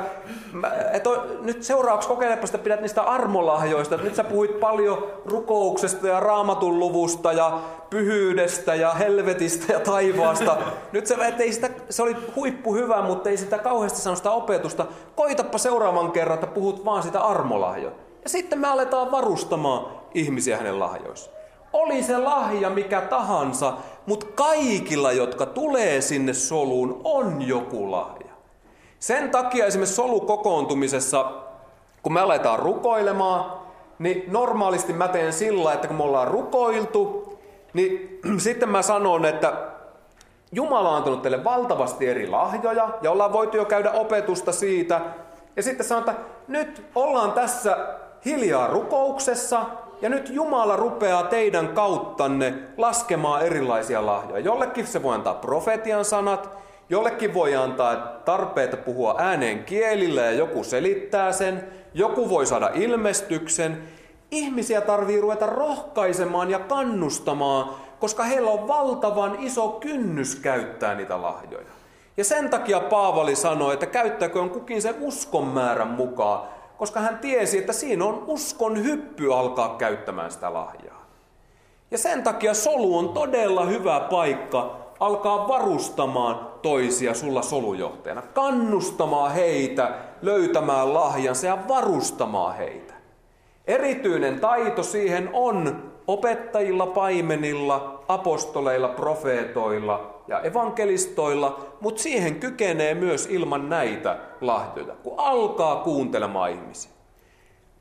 nyt seuraavaksi kokeilepa sitä, pidät niistä armolahjoista. Nyt sä puhuit paljon rukouksesta ja Raamatun luvusta ja pyhyydestä ja helvetistä ja taivaasta. Nyt se oli huippu hyvä, mutta ei sitä kauheasti sano sitä opetusta. Koitapa seuraavan kerran, että puhut vaan sitä armolahjoa. Ja sitten me aletaan varustamaan ihmisiä hänen lahjoissa. Oli se lahja mikä tahansa, mutta kaikilla, jotka tulee sinne soluun, on joku lahja. Sen takia esimerkiksi solukokoontumisessa, kun me aletaan rukoilemaan, niin normaalisti mä teen sillä, että kun me ollaan rukoiltu, niin sitten mä sanon, että Jumala on antanut teille valtavasti eri lahjoja, ja ollaan voitu jo käydä opetusta siitä. Ja sitten sanon, että nyt ollaan tässä hiljaa rukouksessa, ja nyt Jumala rupeaa teidän kauttanne laskemaan erilaisia lahjoja. Jollekin se voi antaa profetian sanat, jollekin voi antaa tarpeita puhua ääneen kielillä ja joku selittää sen, joku voi saada ilmestyksen. Ihmisiä tarvii ruveta rohkaisemaan ja kannustamaan, koska heillä on valtavan iso kynnys käyttää niitä lahjoja. Ja sen takia Paavali sanoi, että käyttäköön kukin sen uskon määrän mukaan, koska hän tiesi, että siinä on uskon hyppy alkaa käyttämään sitä lahjaa. Ja sen takia solu on todella hyvä paikka alkaa varustamaan toisia sulla solujohtajana. Kannustamaan heitä löytämään lahjansa ja varustamaan heitä. Erityinen taito siihen on opettajilla, paimenilla, apostoleilla, profeetoilla ja evankelistoilla, mutta siihen kykenee myös ilman näitä lahjoja, kun alkaa kuuntelemaan ihmisiä.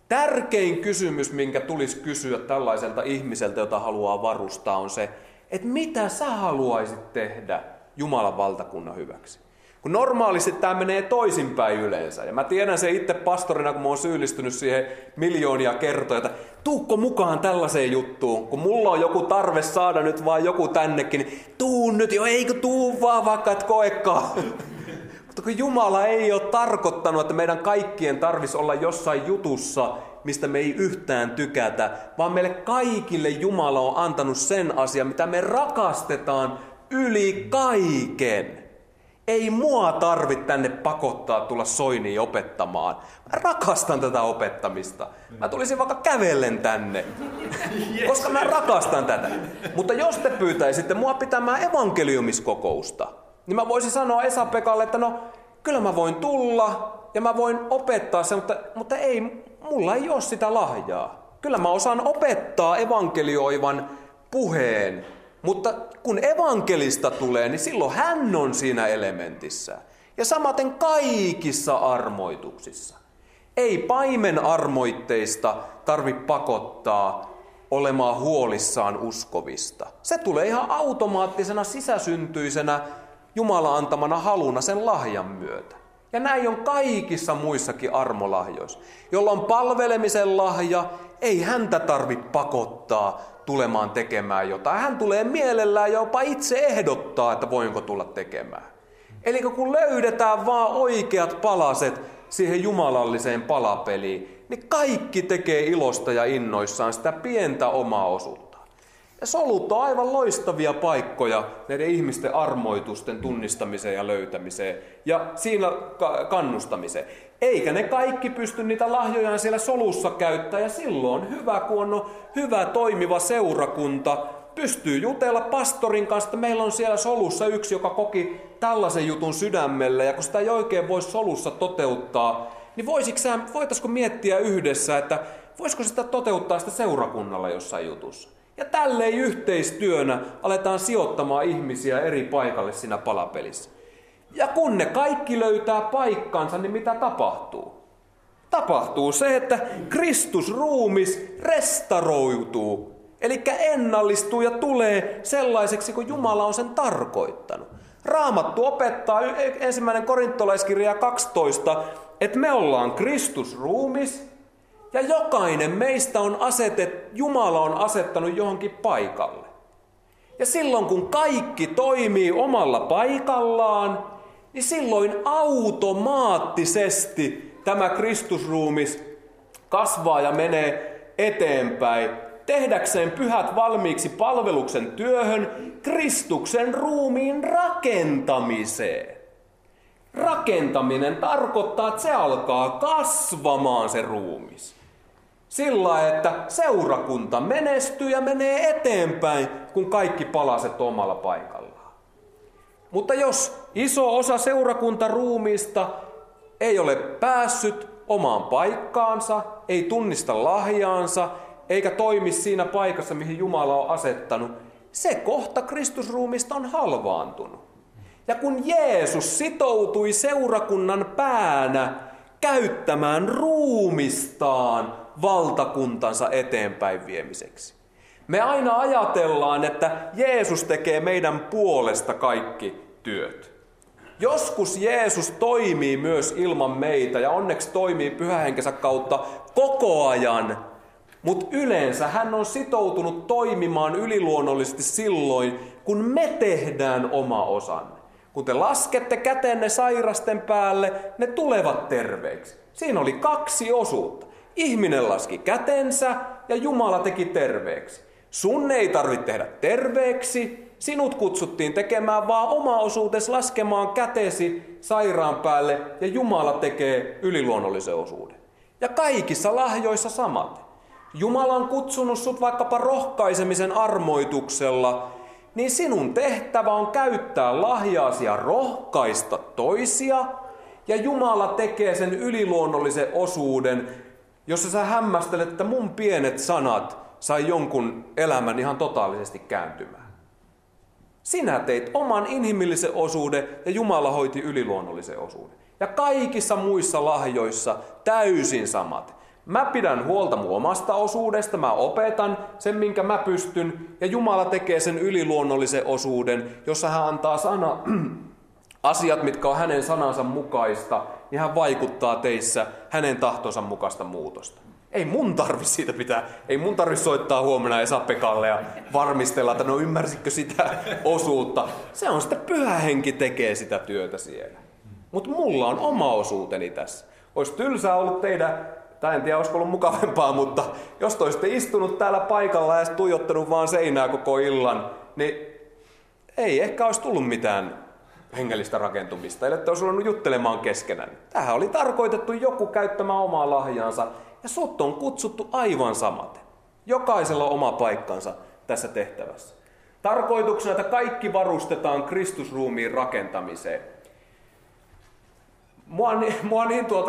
Tärkein kysymys, minkä tulisi kysyä tällaiselta ihmiseltä, jota haluaa varustaa, on se, että mitä sä haluaisit tehdä Jumalan valtakunnan hyväksi? Kun normaalisti tämä menee toisinpäin yleensä. Ja mä tiedän se itse pastorina, kun mä oon syyllistynyt siihen miljoonia kertoja, että tuukko mukaan tällaiseen juttuun. Kun mulla on joku tarve saada nyt vaan joku tännekin, niin tuu nyt jo, eikö tuu vaan vaikka et koekaan. Mutta kun Jumala ei ole tarkoittanut, että meidän kaikkien tarvitsisi olla jossain jutussa, mistä me ei yhtään tykätä, vaan meille kaikille Jumala on antanut sen asian, mitä me rakastetaan yli kaiken. Ei mua tarvitse tänne pakottaa tulla Soiniin opettamaan. Mä rakastan tätä opettamista. Mä tulisin vaikka kävellen tänne, koska mä rakastan tätä. Mutta jos te pyytäisitte mua pitämään evankeliumiskokousta, niin mä voisin sanoa Esa-Pekalle, että no kyllä mä voin tulla ja mä voin opettaa sen, mutta ei, mulla ei ole sitä lahjaa. Kyllä mä osaan opettaa evankelioivan puheen, mutta kun evankelista tulee, niin silloin hän on siinä elementissä. Ja samaten kaikissa armoituksissa. Ei paimen armoitteista tarvitse pakottaa olemaan huolissaan uskovista. Se tulee ihan automaattisena sisäsyntyisenä Jumala antamana haluna sen lahjan myötä. Ja näin on kaikissa muissakin armolahjoissa. Jolla on palvelemisen lahja, ei häntä tarvitse pakottaa tulemaan tekemään jotain. Hän tulee mielellään jopa itse ehdottaa, että voinko tulla tekemään. Eli kun löydetään vaan oikeat palaset siihen jumalalliseen palapeliin, niin kaikki tekee ilosta ja innoissaan sitä pientä omaa osuutta. Ja solut on aivan loistavia paikkoja näiden ihmisten armoitusten tunnistamiseen ja löytämiseen ja siinä kannustamiseen. Eikä ne kaikki pysty niitä lahjojaan siellä solussa käyttämään ja silloin on hyvä, kun on hyvä toimiva seurakunta. Pystyy jutella pastorin kanssa, että meillä on siellä solussa yksi, joka koki tällaisen jutun sydämelle ja kun sitä ei oikein voi solussa toteuttaa, niin voitaisiko miettiä yhdessä, että voisiko sitä toteuttaa sitä seurakunnalla jossain jutussa. Ja tälleen yhteistyönä aletaan sijoittamaan ihmisiä eri paikalle siinä palapelissä. Ja kun ne kaikki löytää paikkansa, niin mitä tapahtuu? Tapahtuu se, että Kristusruumis restauroituu. Eli ennallistuu ja tulee sellaiseksi, kun Jumala on sen tarkoittanut. Raamattu opettaa 1. Korintolaiskirja 12, että me ollaan Kristusruumis. Ja jokainen meistä on Jumala on asettanut johonkin paikalle. Ja silloin kun kaikki toimii omalla paikallaan, niin silloin automaattisesti tämä Kristusruumis kasvaa ja menee eteenpäin, tehdäkseen pyhät valmiiksi palveluksen työhön, Kristuksen ruumiin rakentamiseen. Rakentaminen tarkoittaa, että se alkaa kasvamaan se ruumis. Sillä että seurakunta menestyy ja menee eteenpäin, kun kaikki palaset on omalla paikallaan. Mutta jos iso osa seurakuntaruumista ei ole päässyt omaan paikkaansa, ei tunnista lahjaansa, eikä toimi siinä paikassa, mihin Jumala on asettanut, se kohta Kristusruumista on halvaantunut. Ja kun Jeesus sitoutui seurakunnan päänä käyttämään ruumistaan valtakuntansa eteenpäin viemiseksi. Me aina ajatellaan, että Jeesus tekee meidän puolesta kaikki työt. Joskus Jeesus toimii myös ilman meitä ja onneksi toimii pyhähenkensä kautta koko ajan. Mutta yleensä hän on sitoutunut toimimaan yliluonnollisesti silloin, kun me tehdään oma osanne. Kun te laskette kätenne sairasten päälle, ne tulevat terveiksi. Siinä oli 2 osuutta. Ihminen laski kätensä ja Jumala teki terveeksi. Sun ei tarvitse tehdä terveeksi. Sinut kutsuttiin tekemään vaan oma osuutesi, laskemaan kätesi sairaan päälle ja Jumala tekee yliluonnollisen osuuden. Ja kaikissa lahjoissa samat. Jumala on kutsunut sut vaikkapa rohkaisemisen armoituksella, niin sinun tehtävä on käyttää lahjaasi ja rohkaista toisia, ja Jumala tekee sen yliluonnollisen osuuden, jossa sä hämmästelet, että mun pienet sanat sai jonkun elämän ihan totaalisesti kääntymään. Sinä teit oman inhimillisen osuuden ja Jumala hoiti yliluonnollisen osuuden. Ja kaikissa muissa lahjoissa täysin samat. Mä pidän huolta mun omasta osuudesta, mä opetan sen, minkä mä pystyn, ja Jumala tekee sen yliluonnollisen osuuden, jossa hän antaa asiat, mitkä on hänen sanansa mukaista, niin hän vaikuttaa teissä hänen tahtonsa mukaista muutosta. Ei mun tarvi soittaa huomenna Esa-Pekalle ja varmistella, että no ymmärsitkö sitä osuutta. Se on sitä Pyhä Henki tekee sitä työtä siellä. Mutta mulla on oma osuuteni tässä. Olisi tylsää ollut teidän, tai en tiedä olisiko ollut mukavampaa, mutta jos te olisitte istunut täällä paikalla ja tuijottanut vaan seinää koko illan, niin ei ehkä olisi tullut mitään hengellistä rakentumista, ellei olisi ollut juttelemaan keskenään. Tähän oli tarkoitettu joku käyttämään omaa lahjaansa, ja sut on kutsuttu aivan samaten. Jokaisella on oma paikkansa tässä tehtävässä. Tarkoituksena, että kaikki varustetaan Kristusruumiin rakentamiseen. Mua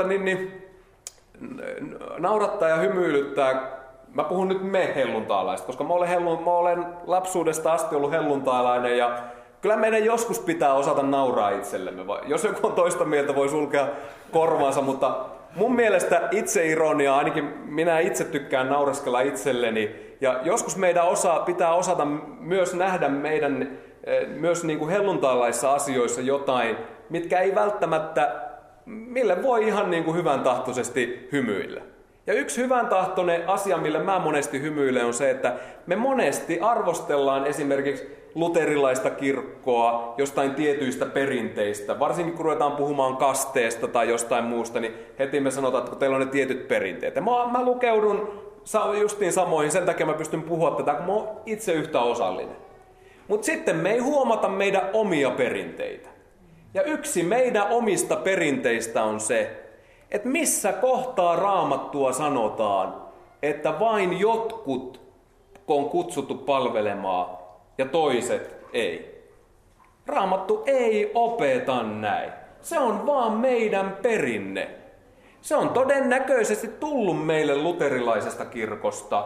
naurattaa ja hymyilyttää. Mä puhun nyt helluntaalaista, koska mä olen lapsuudesta asti ollut helluntailainen ja kyllä meidän joskus pitää osata nauraa itsellemme. Jos joku on toista mieltä, voi sulkea korvaansa, mutta mun mielestä itseironia, ainakin minä itse tykkään naureskella itselleni. Ja joskus meidän pitää osata myös nähdä meidän myös niin kuin helluntailaisissa asioissa jotain, mitkä ei välttämättä, mille voi ihan niin kuin hyvän tahtoisesti hymyillä. Ja yksi hyvän tahtoinen asia, mille mä monesti hymyilen, on se, että me monesti arvostellaan esimerkiksi luterilaista kirkkoa jostain tietyistä perinteistä. Varsinkin kun ruvetaan puhumaan kasteesta tai jostain muusta, niin heti me sanotaan, että teillä on ne tietyt perinteet. Ja mä lukeudun justiin samoihin, sen takia mä pystyn puhua tätä, kun mä oon itse yhtä osallinen. Mutta sitten me ei huomata meidän omia perinteitä. Ja yksi meidän omista perinteistä on se, että missä kohtaa Raamattua sanotaan, että vain jotkut on kutsuttu palvelemaan ja toiset ei. Raamattu ei opeta näin. Se on vaan meidän perinne. Se on todennäköisesti tullut meille luterilaisesta kirkosta,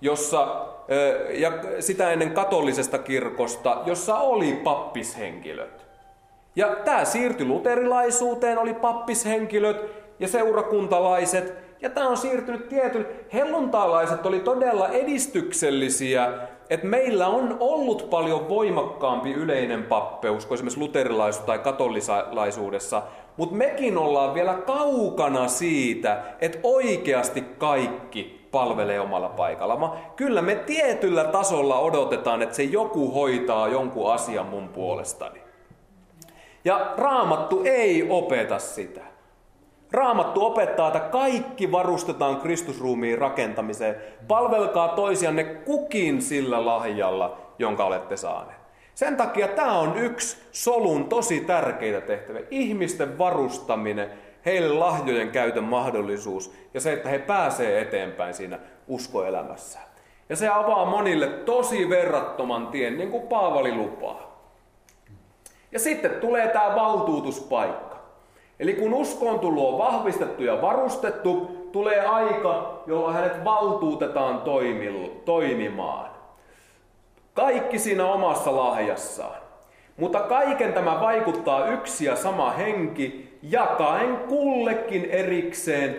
ja sitä ennen katolisesta kirkosta, jossa oli pappishenkilöt. Ja tämä siirtyi luterilaisuuteen, oli pappishenkilöt ja seurakuntalaiset. Ja tämä on siirtynyt helluntalaiset oli todella edistyksellisiä, että meillä on ollut paljon voimakkaampi yleinen pappeus kuin esimerkiksi luterilaisuudessa tai katolilaisuudessa. Mutta mekin ollaan vielä kaukana siitä, että oikeasti kaikki palvelee omalla paikalla. Kyllä me tietyllä tasolla odotetaan, että se joku hoitaa jonkun asian mun puolestani. Ja Raamattu ei opeta sitä. Raamattu opettaa, että kaikki varustetaan Kristusruumiin rakentamiseen. Palvelkaa toisianne kukin sillä lahjalla, jonka olette saaneet. Sen takia tämä on yksi solun tosi tärkeitä tehtäviä. Ihmisten varustaminen, heille lahjojen käytön mahdollisuus ja se, että he pääsee eteenpäin siinä uskoelämässään. Ja se avaa monille tosi verrattoman tien, niin kuin Paavali lupaa. Ja sitten tulee tämä valtuutuspaikka. Eli kun uskoon tulo on vahvistettu ja varustettu, tulee aika, jolloin hänet valtuutetaan toimimaan. Kaikki siinä omassa lahjassaan. Mutta kaiken tämä vaikuttaa yksi ja sama henki, jakaen kullekin erikseen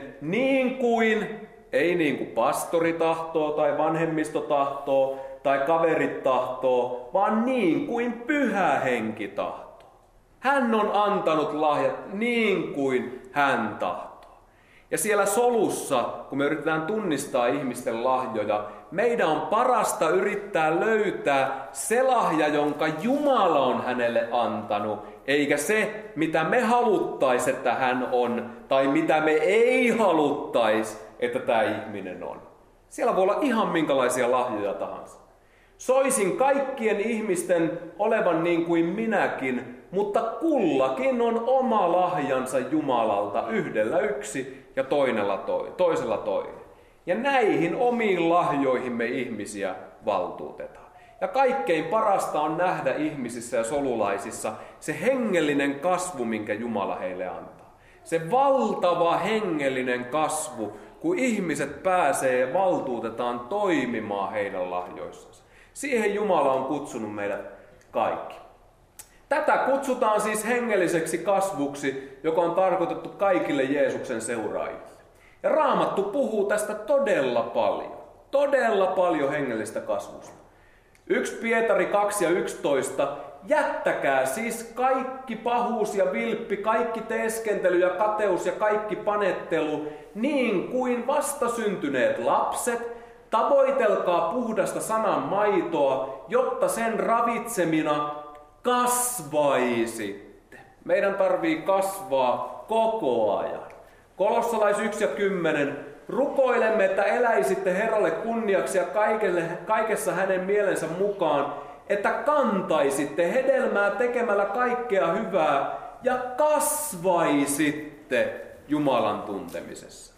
ei niin kuin pastori tahtoo tai vanhemmisto tahtoo tai kaverit tahtoo, vaan niin kuin Pyhä Henki tahtoo. Hän on antanut lahjat niin kuin hän tahtoo. Ja siellä solussa, kun me yritetään tunnistaa ihmisten lahjoja, meidän on parasta yrittää löytää se lahja, jonka Jumala on hänelle antanut, eikä se, mitä me haluttaisiin, että hän on, tai mitä me ei haluttaisi, että tämä ihminen on. Siellä voi olla ihan minkälaisia lahjoja tahansa. Soisin kaikkien ihmisten olevan niin kuin minäkin, mutta kullakin on oma lahjansa Jumalalta, yhdellä yksi ja toisella toinen. Ja näihin omiin lahjoihin me ihmisiä valtuutetaan. Ja kaikkein parasta on nähdä ihmisissä ja solulaisissa se hengellinen kasvu, minkä Jumala heille antaa. Se valtava hengellinen kasvu, kun ihmiset pääsee ja valtuutetaan toimimaan heidän lahjoissansa. Siihen Jumala on kutsunut meidät kaikki. Tätä kutsutaan siis hengelliseksi kasvuksi, joka on tarkoitettu kaikille Jeesuksen seuraajille. Ja Raamattu puhuu tästä todella paljon hengellistä kasvusta. 1 Pietari 2:11. Jättäkää siis kaikki pahuus ja vilppi, kaikki teeskentely ja kateus ja kaikki panettelu, niin kuin vastasyntyneet lapset. Tavoitelkaa puhdasta sanan maitoa, jotta sen ravitsemina kasvaisitte. Meidän tarvii kasvaa koko ajan. Kolossalais 1:10. Rukoilemme, että eläisitte Herralle kunniaksi ja kaikessa hänen mielensä mukaan, että kantaisitte hedelmää tekemällä kaikkea hyvää ja kasvaisitte Jumalan tuntemisessa.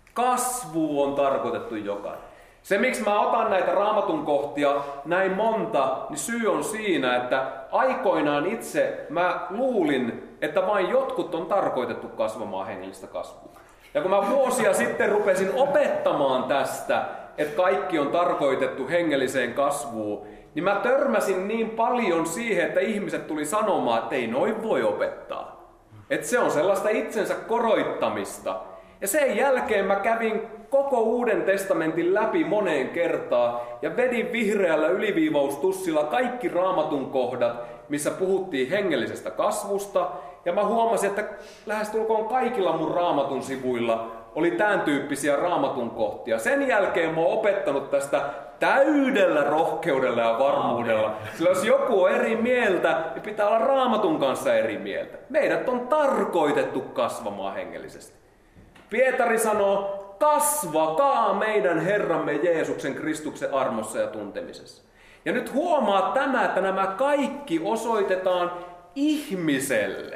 Kasvu on tarkoitettu jokainen. Se, miksi mä otan näitä Raamatun kohtia näin monta, niin syy on siinä, että aikoinaan itse mä luulin, että vain jotkut on tarkoitettu kasvamaan hengellistä kasvua. Ja kun mä vuosia sitten rupesin opettamaan tästä, että kaikki on tarkoitettu hengelliseen kasvuun, niin mä törmäsin niin paljon siihen, että ihmiset tuli sanomaan, että ei noin voi opettaa. Että se on sellaista itsensä koroittamista. Ja sen jälkeen mä kävin koko Uuden testamentin läpi moneen kertaan ja vedin vihreällä yliviivaustussilla kaikki Raamatun kohdat, missä puhuttiin hengellisestä kasvusta. Ja mä huomasin, että lähestulkoon kaikilla mun Raamatun sivuilla oli tämän tyyppisiä Raamatun kohtia. Sen jälkeen mä oon opettanut tästä täydellä rohkeudella ja varmuudella. Sillä jos joku on eri mieltä, niin pitää olla Raamatun kanssa eri mieltä. Meidät on tarkoitettu kasvamaan hengellisesti. Pietari sanoo, kasvakaa meidän Herramme Jeesuksen Kristuksen armossa ja tuntemisessa. Ja nyt huomaa tämä, että nämä kaikki osoitetaan ihmiselle.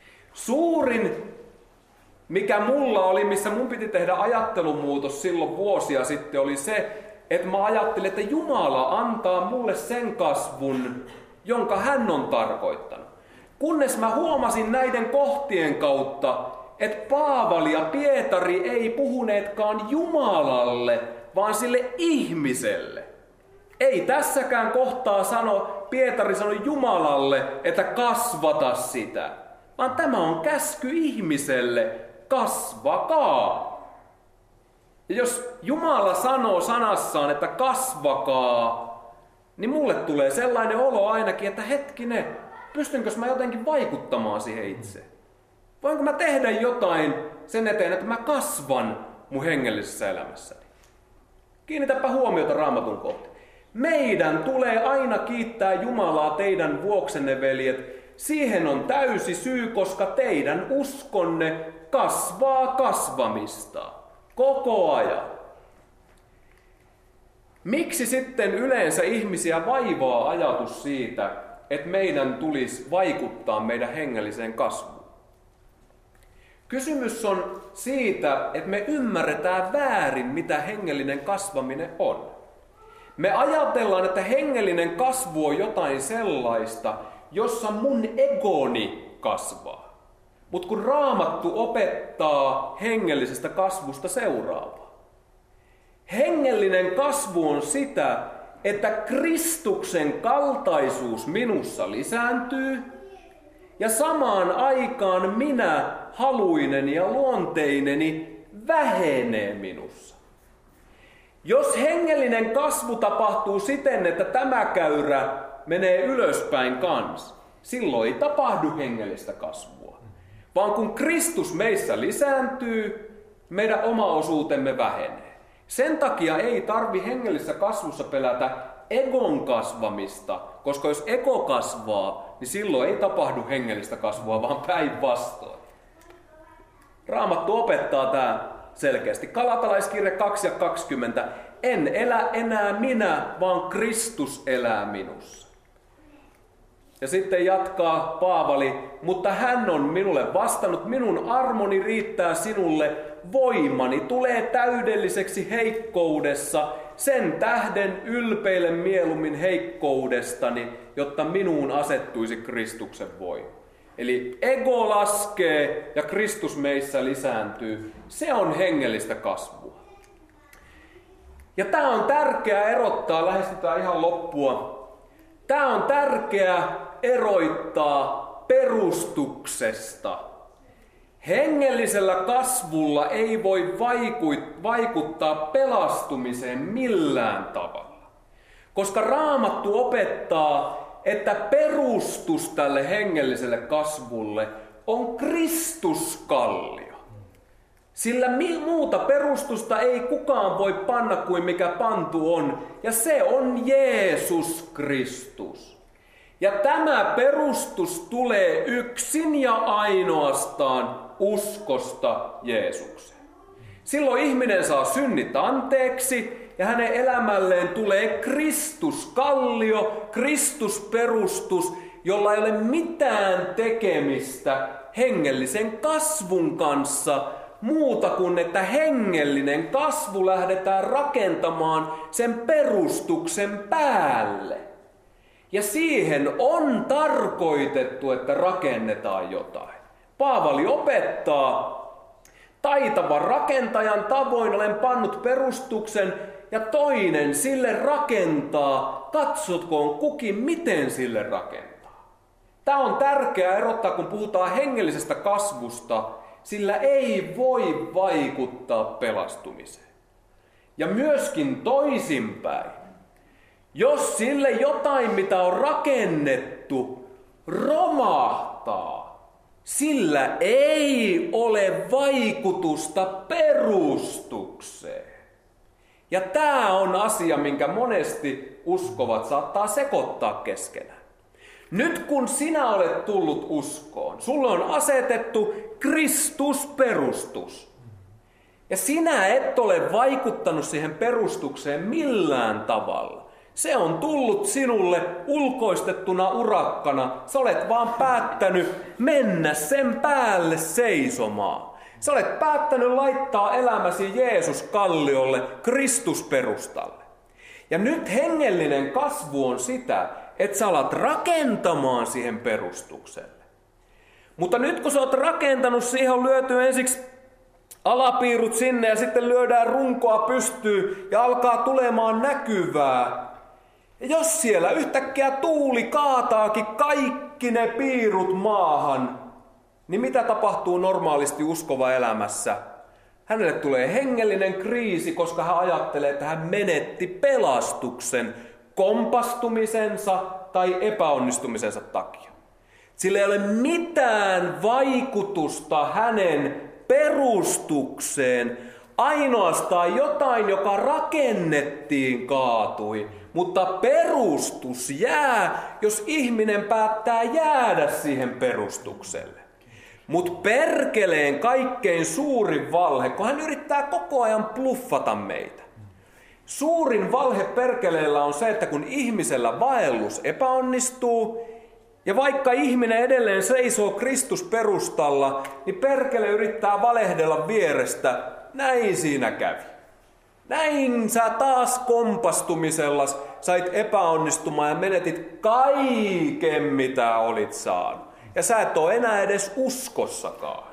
Suurin, mikä mulla oli, missä mun piti tehdä ajattelumuutos silloin vuosia sitten, oli se, että mä ajattelin, että Jumala antaa mulle sen kasvun, jonka hän on tarkoittanut. Kunnes mä huomasin näiden kohtien kautta, että Paavali ja Pietari ei puhuneetkaan Jumalalle, vaan sille ihmiselle. Ei tässäkään kohtaa Pietari sanoi Jumalalle, että kasvata sitä, vaan tämä on käsky ihmiselle, kasvakaa. Ja jos Jumala sanoo sanassaan, että kasvakaa, niin mulle tulee sellainen olo ainakin, että hetkinen, pystynkö mä jotenkin vaikuttamaan siihen itse? Voinko mä tehdä jotain sen eteen, että mä kasvan mun hengellisessä elämässäni? Kiinnitäpä huomiota Raamatun kohtaan. Meidän tulee aina kiittää Jumalaa teidän vuoksenne, veljet. Siihen on täysi syy, koska teidän uskonne kasvaa kasvamista koko ajan. Miksi sitten yleensä ihmisiä vaivaa ajatus siitä, että meidän tulisi vaikuttaa meidän hengelliseen kasvuun? Kysymys on siitä, että me ymmärretään väärin, mitä hengellinen kasvaminen on. Me ajatellaan, että hengellinen kasvu on jotain sellaista, jossa mun egoni kasvaa. Mutta kun Raamattu opettaa hengellisestä kasvusta seuraavaa. Hengellinen kasvu on sitä, että Kristuksen kaltaisuus minussa lisääntyy ja samaan aikaan minä, haluinen ja luonteineni, vähenee minussa. Jos hengellinen kasvu tapahtuu siten, että tämä käyrä menee ylöspäin kanssa, silloin ei tapahdu hengellistä kasvua. Vaan kun Kristus meissä lisääntyy, meidän oma osuutemme vähenee. Sen takia ei tarvi hengellisessä kasvussa pelätä egon kasvamista, koska jos ego kasvaa, niin silloin ei tapahdu hengellistä kasvua, vaan päinvastoin. Raamattu opettaa tämä selkeästi. Galatalaiskirja 2:20. En elä enää minä, vaan Kristus elää minussa. Ja sitten jatkaa Paavali, mutta hän on minulle vastannut, minun armoni riittää sinulle, voimani tulee täydelliseksi heikkoudessa, sen tähden ylpeilen mieluummin heikkoudestani, jotta minuun asettuisi Kristuksen voima. Eli ego laskee ja Kristus meissä lisääntyy. Se on hengellistä kasvua. Ja tämä on tärkeää erottaa, lähestytään ihan loppua. Tämä on tärkeää erottaa perustuksesta. Hengellisellä kasvulla ei voi vaikuttaa pelastumiseen millään tavalla. Koska Raamattu opettaa, että perustus tälle hengelliselle kasvulle on Kristuskallio. Sillä muuta perustusta ei kukaan voi panna kuin mikä pantu on, ja se on Jeesus Kristus. Ja tämä perustus tulee yksin ja ainoastaan uskosta Jeesukseen. Silloin ihminen saa synnit anteeksi ja hänen elämälleen tulee Kristuskallio, Kristusperustus, jolla ei ole mitään tekemistä hengellisen kasvun kanssa, muuta kuin että hengellinen kasvu lähdetään rakentamaan sen perustuksen päälle. Ja siihen on tarkoitettu, että rakennetaan jotain. Paavali opettaa, taitavan rakentajan tavoin olen pannut perustuksen ja toinen sille rakentaa. Katsotkoon kukin, miten sille rakentaa. Tämä on tärkeää erottaa, kun puhutaan hengellisestä kasvusta, sillä ei voi vaikuttaa pelastumiseen. Ja myöskin toisinpäin. Jos sille jotain, mitä on rakennettu, romahtaa, sillä ei ole vaikutusta perustukseen. Ja tämä on asia, minkä monesti uskovat saattaa sekoittaa keskenään. Nyt kun sinä olet tullut uskoon, sulle on asetettu Kristusperustus. Ja sinä et ole vaikuttanut siihen perustukseen millään tavalla. Se on tullut sinulle ulkoistettuna urakkana. Sä olet vaan päättänyt mennä sen päälle seisomaan. Sä olet päättänyt laittaa elämäsi Jeesus-kalliolle, Kristusperustalle. Ja nyt hengellinen kasvu on sitä, että sä alat rakentamaan siihen perustukselle. Mutta nyt kun sä oot rakentanut, siihen on lyöty ensiksi alapiirut sinne ja sitten lyödään runkoa pystyyn ja alkaa tulemaan näkyvää. Ja jos siellä yhtäkkiä tuuli kaataakin kaikki ne piirut maahan, niin mitä tapahtuu normaalisti uskova elämässä? Hänelle tulee hengellinen kriisi, koska hän ajattelee, että hän menetti pelastuksen kompastumisensa tai epäonnistumisensa takia. Sillä ei ole mitään vaikutusta hänen perustukseen. Ainoastaan jotain, joka rakennettiin, kaatui. Mutta perustus jää, jos ihminen päättää jäädä siihen perustukselle. Mutta perkeleen kaikkein suurin valhe, kun hän yrittää koko ajan bluffata meitä. Suurin valhe perkeleellä on se, että kun ihmisellä vaellus epäonnistuu, ja vaikka ihminen edelleen seisoo Kristusperustalla, niin perkele yrittää valehdella vierestä. Näin siinä kävi. Näin sä taas kompastumisellas sait epäonnistumaan ja menetit kaiken, mitä olit saanut. Ja sä et ole enää edes uskossakaan.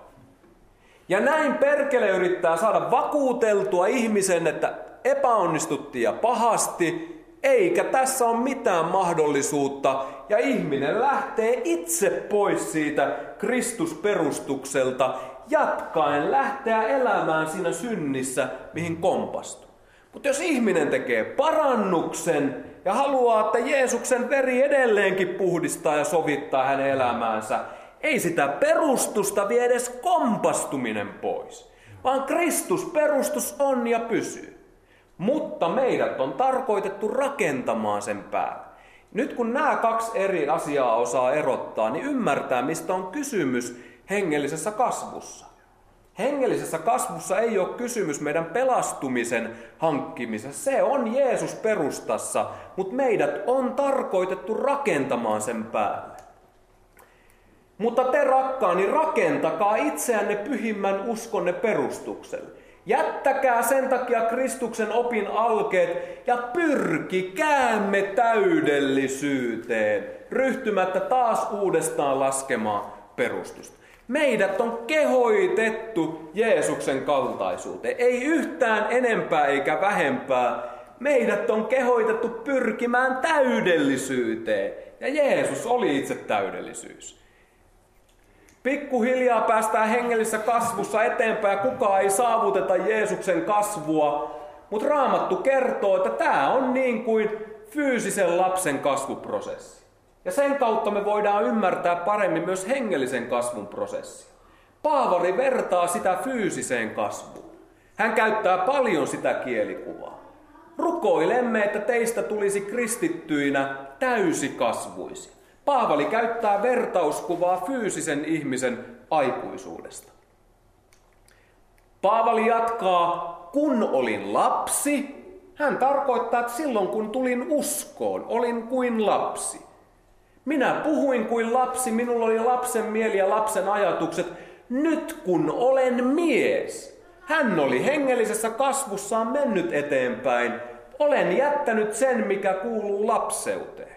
Ja näin perkele yrittää saada vakuuteltua ihmisen, että epäonnistuttiin ja pahasti, eikä tässä ole mitään mahdollisuutta. Ja ihminen lähtee itse pois siitä Kristusperustukselta, jatkaen lähteä elämään siinä synnissä, mihin kompastuu. Mutta jos ihminen tekee parannuksen ja haluaa, että Jeesuksen veri edelleenkin puhdistaa ja sovittaa hänen elämäänsä, ei sitä perustusta vie edes kompastuminen pois, vaan Kristusperustus on ja pysyy. Mutta meidät on tarkoitettu rakentamaan sen päälle. Nyt kun nämä kaksi eri asiaa osaa erottaa, niin ymmärtää, mistä on kysymys hengellisessä kasvussa. Hengellisessä kasvussa ei ole kysymys meidän pelastumisen hankkimisessa. Se on Jeesus perustassa, mutta meidät on tarkoitettu rakentamaan sen päälle. Mutta te rakkaani, rakentakaa itseänne pyhimmän uskonne perustukselle. Jättäkää sen takia Kristuksen opin alkeet ja pyrkikäämme täydellisyyteen, ryhtymättä taas uudestaan laskemaan perustusta. Meidät on kehoitettu Jeesuksen kaltaisuuteen, ei yhtään enempää eikä vähempää. Meidät on kehoitettu pyrkimään täydellisyyteen ja Jeesus oli itse täydellisyys. Pikkuhiljaa päästään hengellisessä kasvussa eteenpäin ja kukaan ei saavuteta Jeesuksen kasvua. Mutta Raamattu kertoo, että tämä on niin kuin fyysisen lapsen kasvuprosessi. Ja sen kautta me voidaan ymmärtää paremmin myös hengellisen kasvun prosessia. Paavali vertaa sitä fyysiseen kasvuun. Hän käyttää paljon sitä kielikuvaa. Rukoilemme, että teistä tulisi kristittyinä täysikasvuisia. Paavali käyttää vertauskuvaa fyysisen ihmisen aikuisuudesta. Paavali jatkaa, kun olin lapsi, hän tarkoittaa, että silloin kun tulin uskoon, olin kuin lapsi. Minä puhuin kuin lapsi, minulla oli lapsen mieli ja lapsen ajatukset. Nyt kun olen mies, hän oli hengellisessä kasvussaan mennyt eteenpäin. Olen jättänyt sen, mikä kuuluu lapseuteen.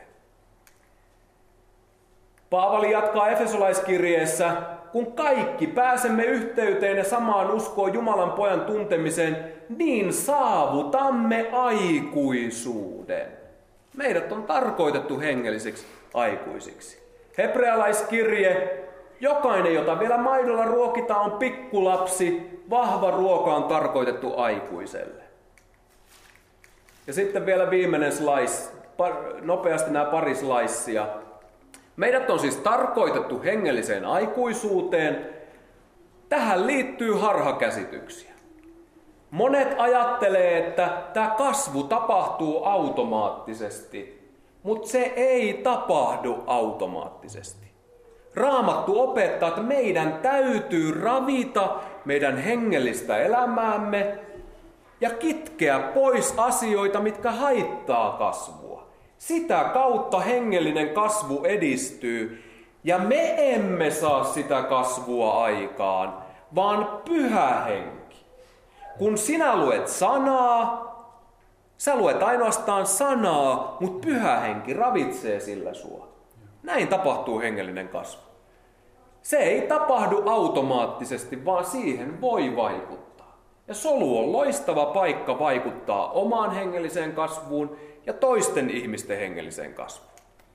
Paavali jatkaa Efesolaiskirjeessä, kun kaikki pääsemme yhteyteen ja samaan uskoon Jumalan pojan tuntemiseen, niin saavutamme aikuisuuden. Meidät on tarkoitettu hengellisiksi aikuisiksi. Hebrealaiskirje, jokainen, jota vielä maidolla ruokitaan, on pikkulapsi, vahva ruoka on tarkoitettu aikuiselle. Ja sitten vielä viimeinen slice, nopeasti nämä pari slicea. Meidät on siis tarkoitettu hengelliseen aikuisuuteen. Tähän liittyy harhakäsityksiä. Monet ajattelee, että tämä kasvu tapahtuu automaattisesti, mutta se ei tapahdu automaattisesti. Raamattu opettaa, että meidän täytyy ravita meidän hengellistä elämäämme ja kitkeä pois asioita, mitkä haittaa kasvua. Sitä kautta hengellinen kasvu edistyy ja me emme saa sitä kasvua aikaan, vaan Pyhä Henki. Kun sinä luet sanaa, sä luet ainoastaan sanaa, mutta Pyhä Henki ravitsee sillä sua. Näin tapahtuu hengellinen kasvu. Se ei tapahdu automaattisesti, vaan siihen voi vaikuttaa. Ja solu on loistava paikka vaikuttaa omaan hengelliseen kasvuun ja toisten ihmisten hengelliseen kasvuun.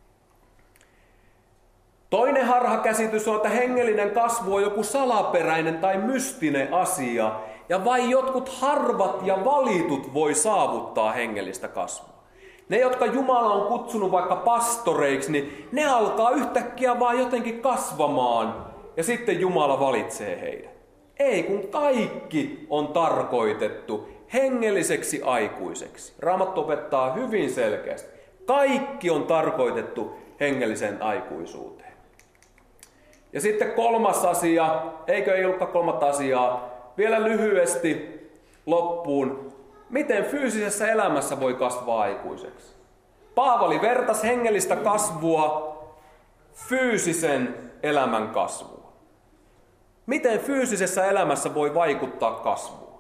Toinen harhakäsitys on, että hengellinen kasvu on joku salaperäinen tai mystinen asia, ja vain jotkut harvat ja valitut voi saavuttaa hengellistä kasvua. Ne, jotka Jumala on kutsunut vaikka pastoreiksi, niin ne alkaa yhtäkkiä vaan jotenkin kasvamaan, ja sitten Jumala valitsee heidät. Ei, kun kaikki on tarkoitettu hengelliseksi aikuiseksi. Raamattu opettaa hyvin selkeästi. Kaikki on tarkoitettu hengelliseen aikuisuuteen. Ja sitten kolmas asia, ei ollutkaan kolmatta asiaa, vielä lyhyesti loppuun. Miten fyysisessä elämässä voi kasvaa aikuiseksi? Paavali vertasi hengellistä kasvua fyysisen elämän kasvuun. Miten fyysisessä elämässä voi vaikuttaa kasvuun?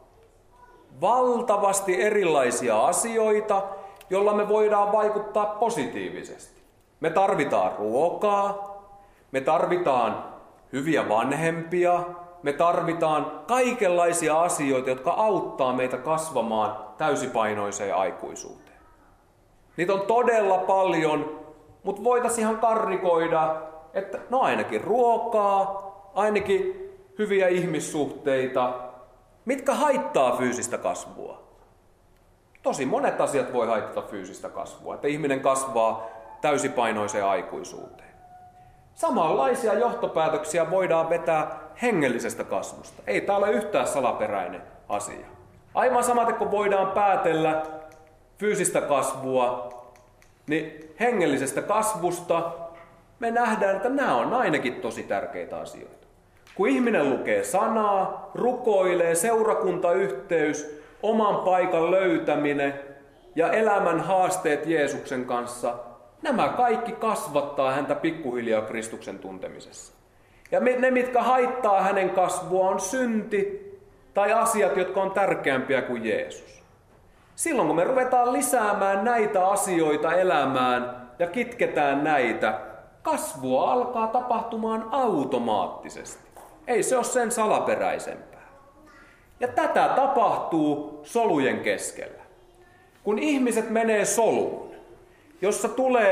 Valtavasti erilaisia asioita, joilla me voidaan vaikuttaa positiivisesti. Me tarvitaan ruokaa, me tarvitaan hyviä vanhempia, me tarvitaan kaikenlaisia asioita, jotka auttaa meitä kasvamaan täysipainoiseen aikuisuuteen. Niitä on todella paljon, mutta voitaisiin ihan karrikoida, että no ainakin ruokaa, ainakin hyviä ihmissuhteita, mitkä haittaa fyysistä kasvua. Tosi monet asiat voi haittaa fyysistä kasvua, että ihminen kasvaa täysipainoiseen aikuisuuteen. Samanlaisia johtopäätöksiä voidaan vetää hengellisestä kasvusta. Ei tämä ole yhtään salaperäinen asia. Aivan samaten kun voidaan päätellä fyysistä kasvua, niin hengellisestä kasvusta me nähdään, että nämä on ainakin tosi tärkeitä asioita. Kun ihminen lukee sanaa, rukoilee, seurakuntayhteys, oman paikan löytäminen ja elämän haasteet Jeesuksen kanssa, nämä kaikki kasvattaa häntä pikkuhiljaa Kristuksen tuntemisessa. Ja ne, mitkä haittaa hänen kasvuaan, on synti tai asiat, jotka on tärkeämpiä kuin Jeesus. Silloin kun me ruvetaan lisäämään näitä asioita elämään ja kitketään näitä, kasvua alkaa tapahtumaan automaattisesti. Ei se ole sen salaperäisempää. Ja tätä tapahtuu solujen keskellä. Kun ihmiset menee soluun, jossa tulee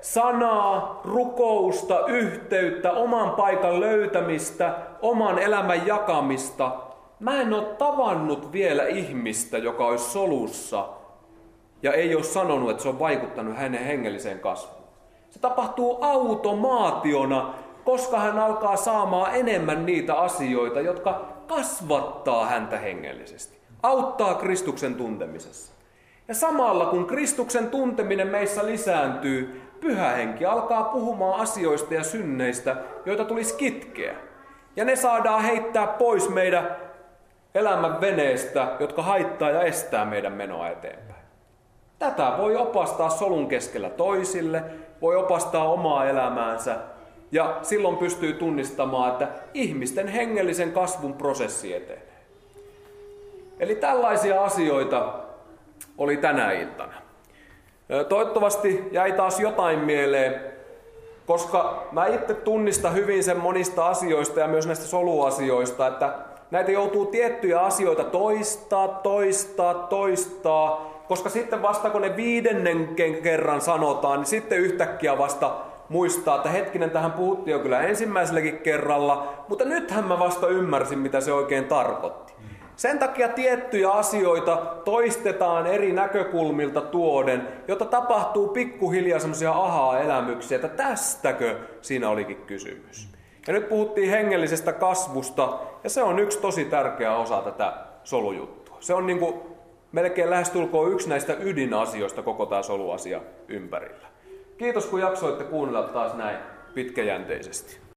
sanaa, rukousta, yhteyttä, oman paikan löytämistä, oman elämän jakamista. Mä en ole tavannut vielä ihmistä, joka olisi solussa ja ei ole sanonut, että se on vaikuttanut hänen hengelliseen kasvuun. Se tapahtuu automaationa, koska hän alkaa saamaan enemmän niitä asioita, jotka kasvattaa häntä hengellisesti. Auttaa Kristuksen tuntemisessa. Ja samalla kun Kristuksen tunteminen meissä lisääntyy, Pyhä Henki alkaa puhumaan asioista ja synneistä, joita tulisi kitkeä. Ja ne saadaan heittää pois meidän elämän veneestä, jotka haittaa ja estää meidän menoa eteenpäin. Tätä voi opastaa solun keskellä toisille, voi opastaa omaa elämäänsä ja silloin pystyy tunnistamaan, että ihmisten hengellisen kasvun prosessi etenee. Eli tällaisia asioita oli tänä iltana. Toivottavasti jäi taas jotain mieleen, koska mä itse tunnistan hyvin sen monista asioista ja myös näistä soluasioista, että näitä joutuu tiettyjä asioita toistaa, koska sitten vasta kun ne 5. kerran sanotaan, niin sitten yhtäkkiä vasta muistaa, että hetkinen, tähän puhuttiin jo kyllä ensimmäiselläkin kerralla, mutta nythän mä vasta ymmärsin, mitä se oikein tarkoitti. Sen takia tiettyjä asioita toistetaan eri näkökulmilta tuoden, jotta tapahtuu pikkuhiljaa semmoisia ahaa-elämyksiä, että tästäkö siinä olikin kysymys. Ja nyt puhuttiin hengellisestä kasvusta, ja se on yksi tosi tärkeä osa tätä solujuttua. Se on melkein lähestulkoon yksi näistä ydinasioista koko tämä soluasia ympärillä. Kiitos kun jaksoitte kuunnella taas näin pitkäjänteisesti.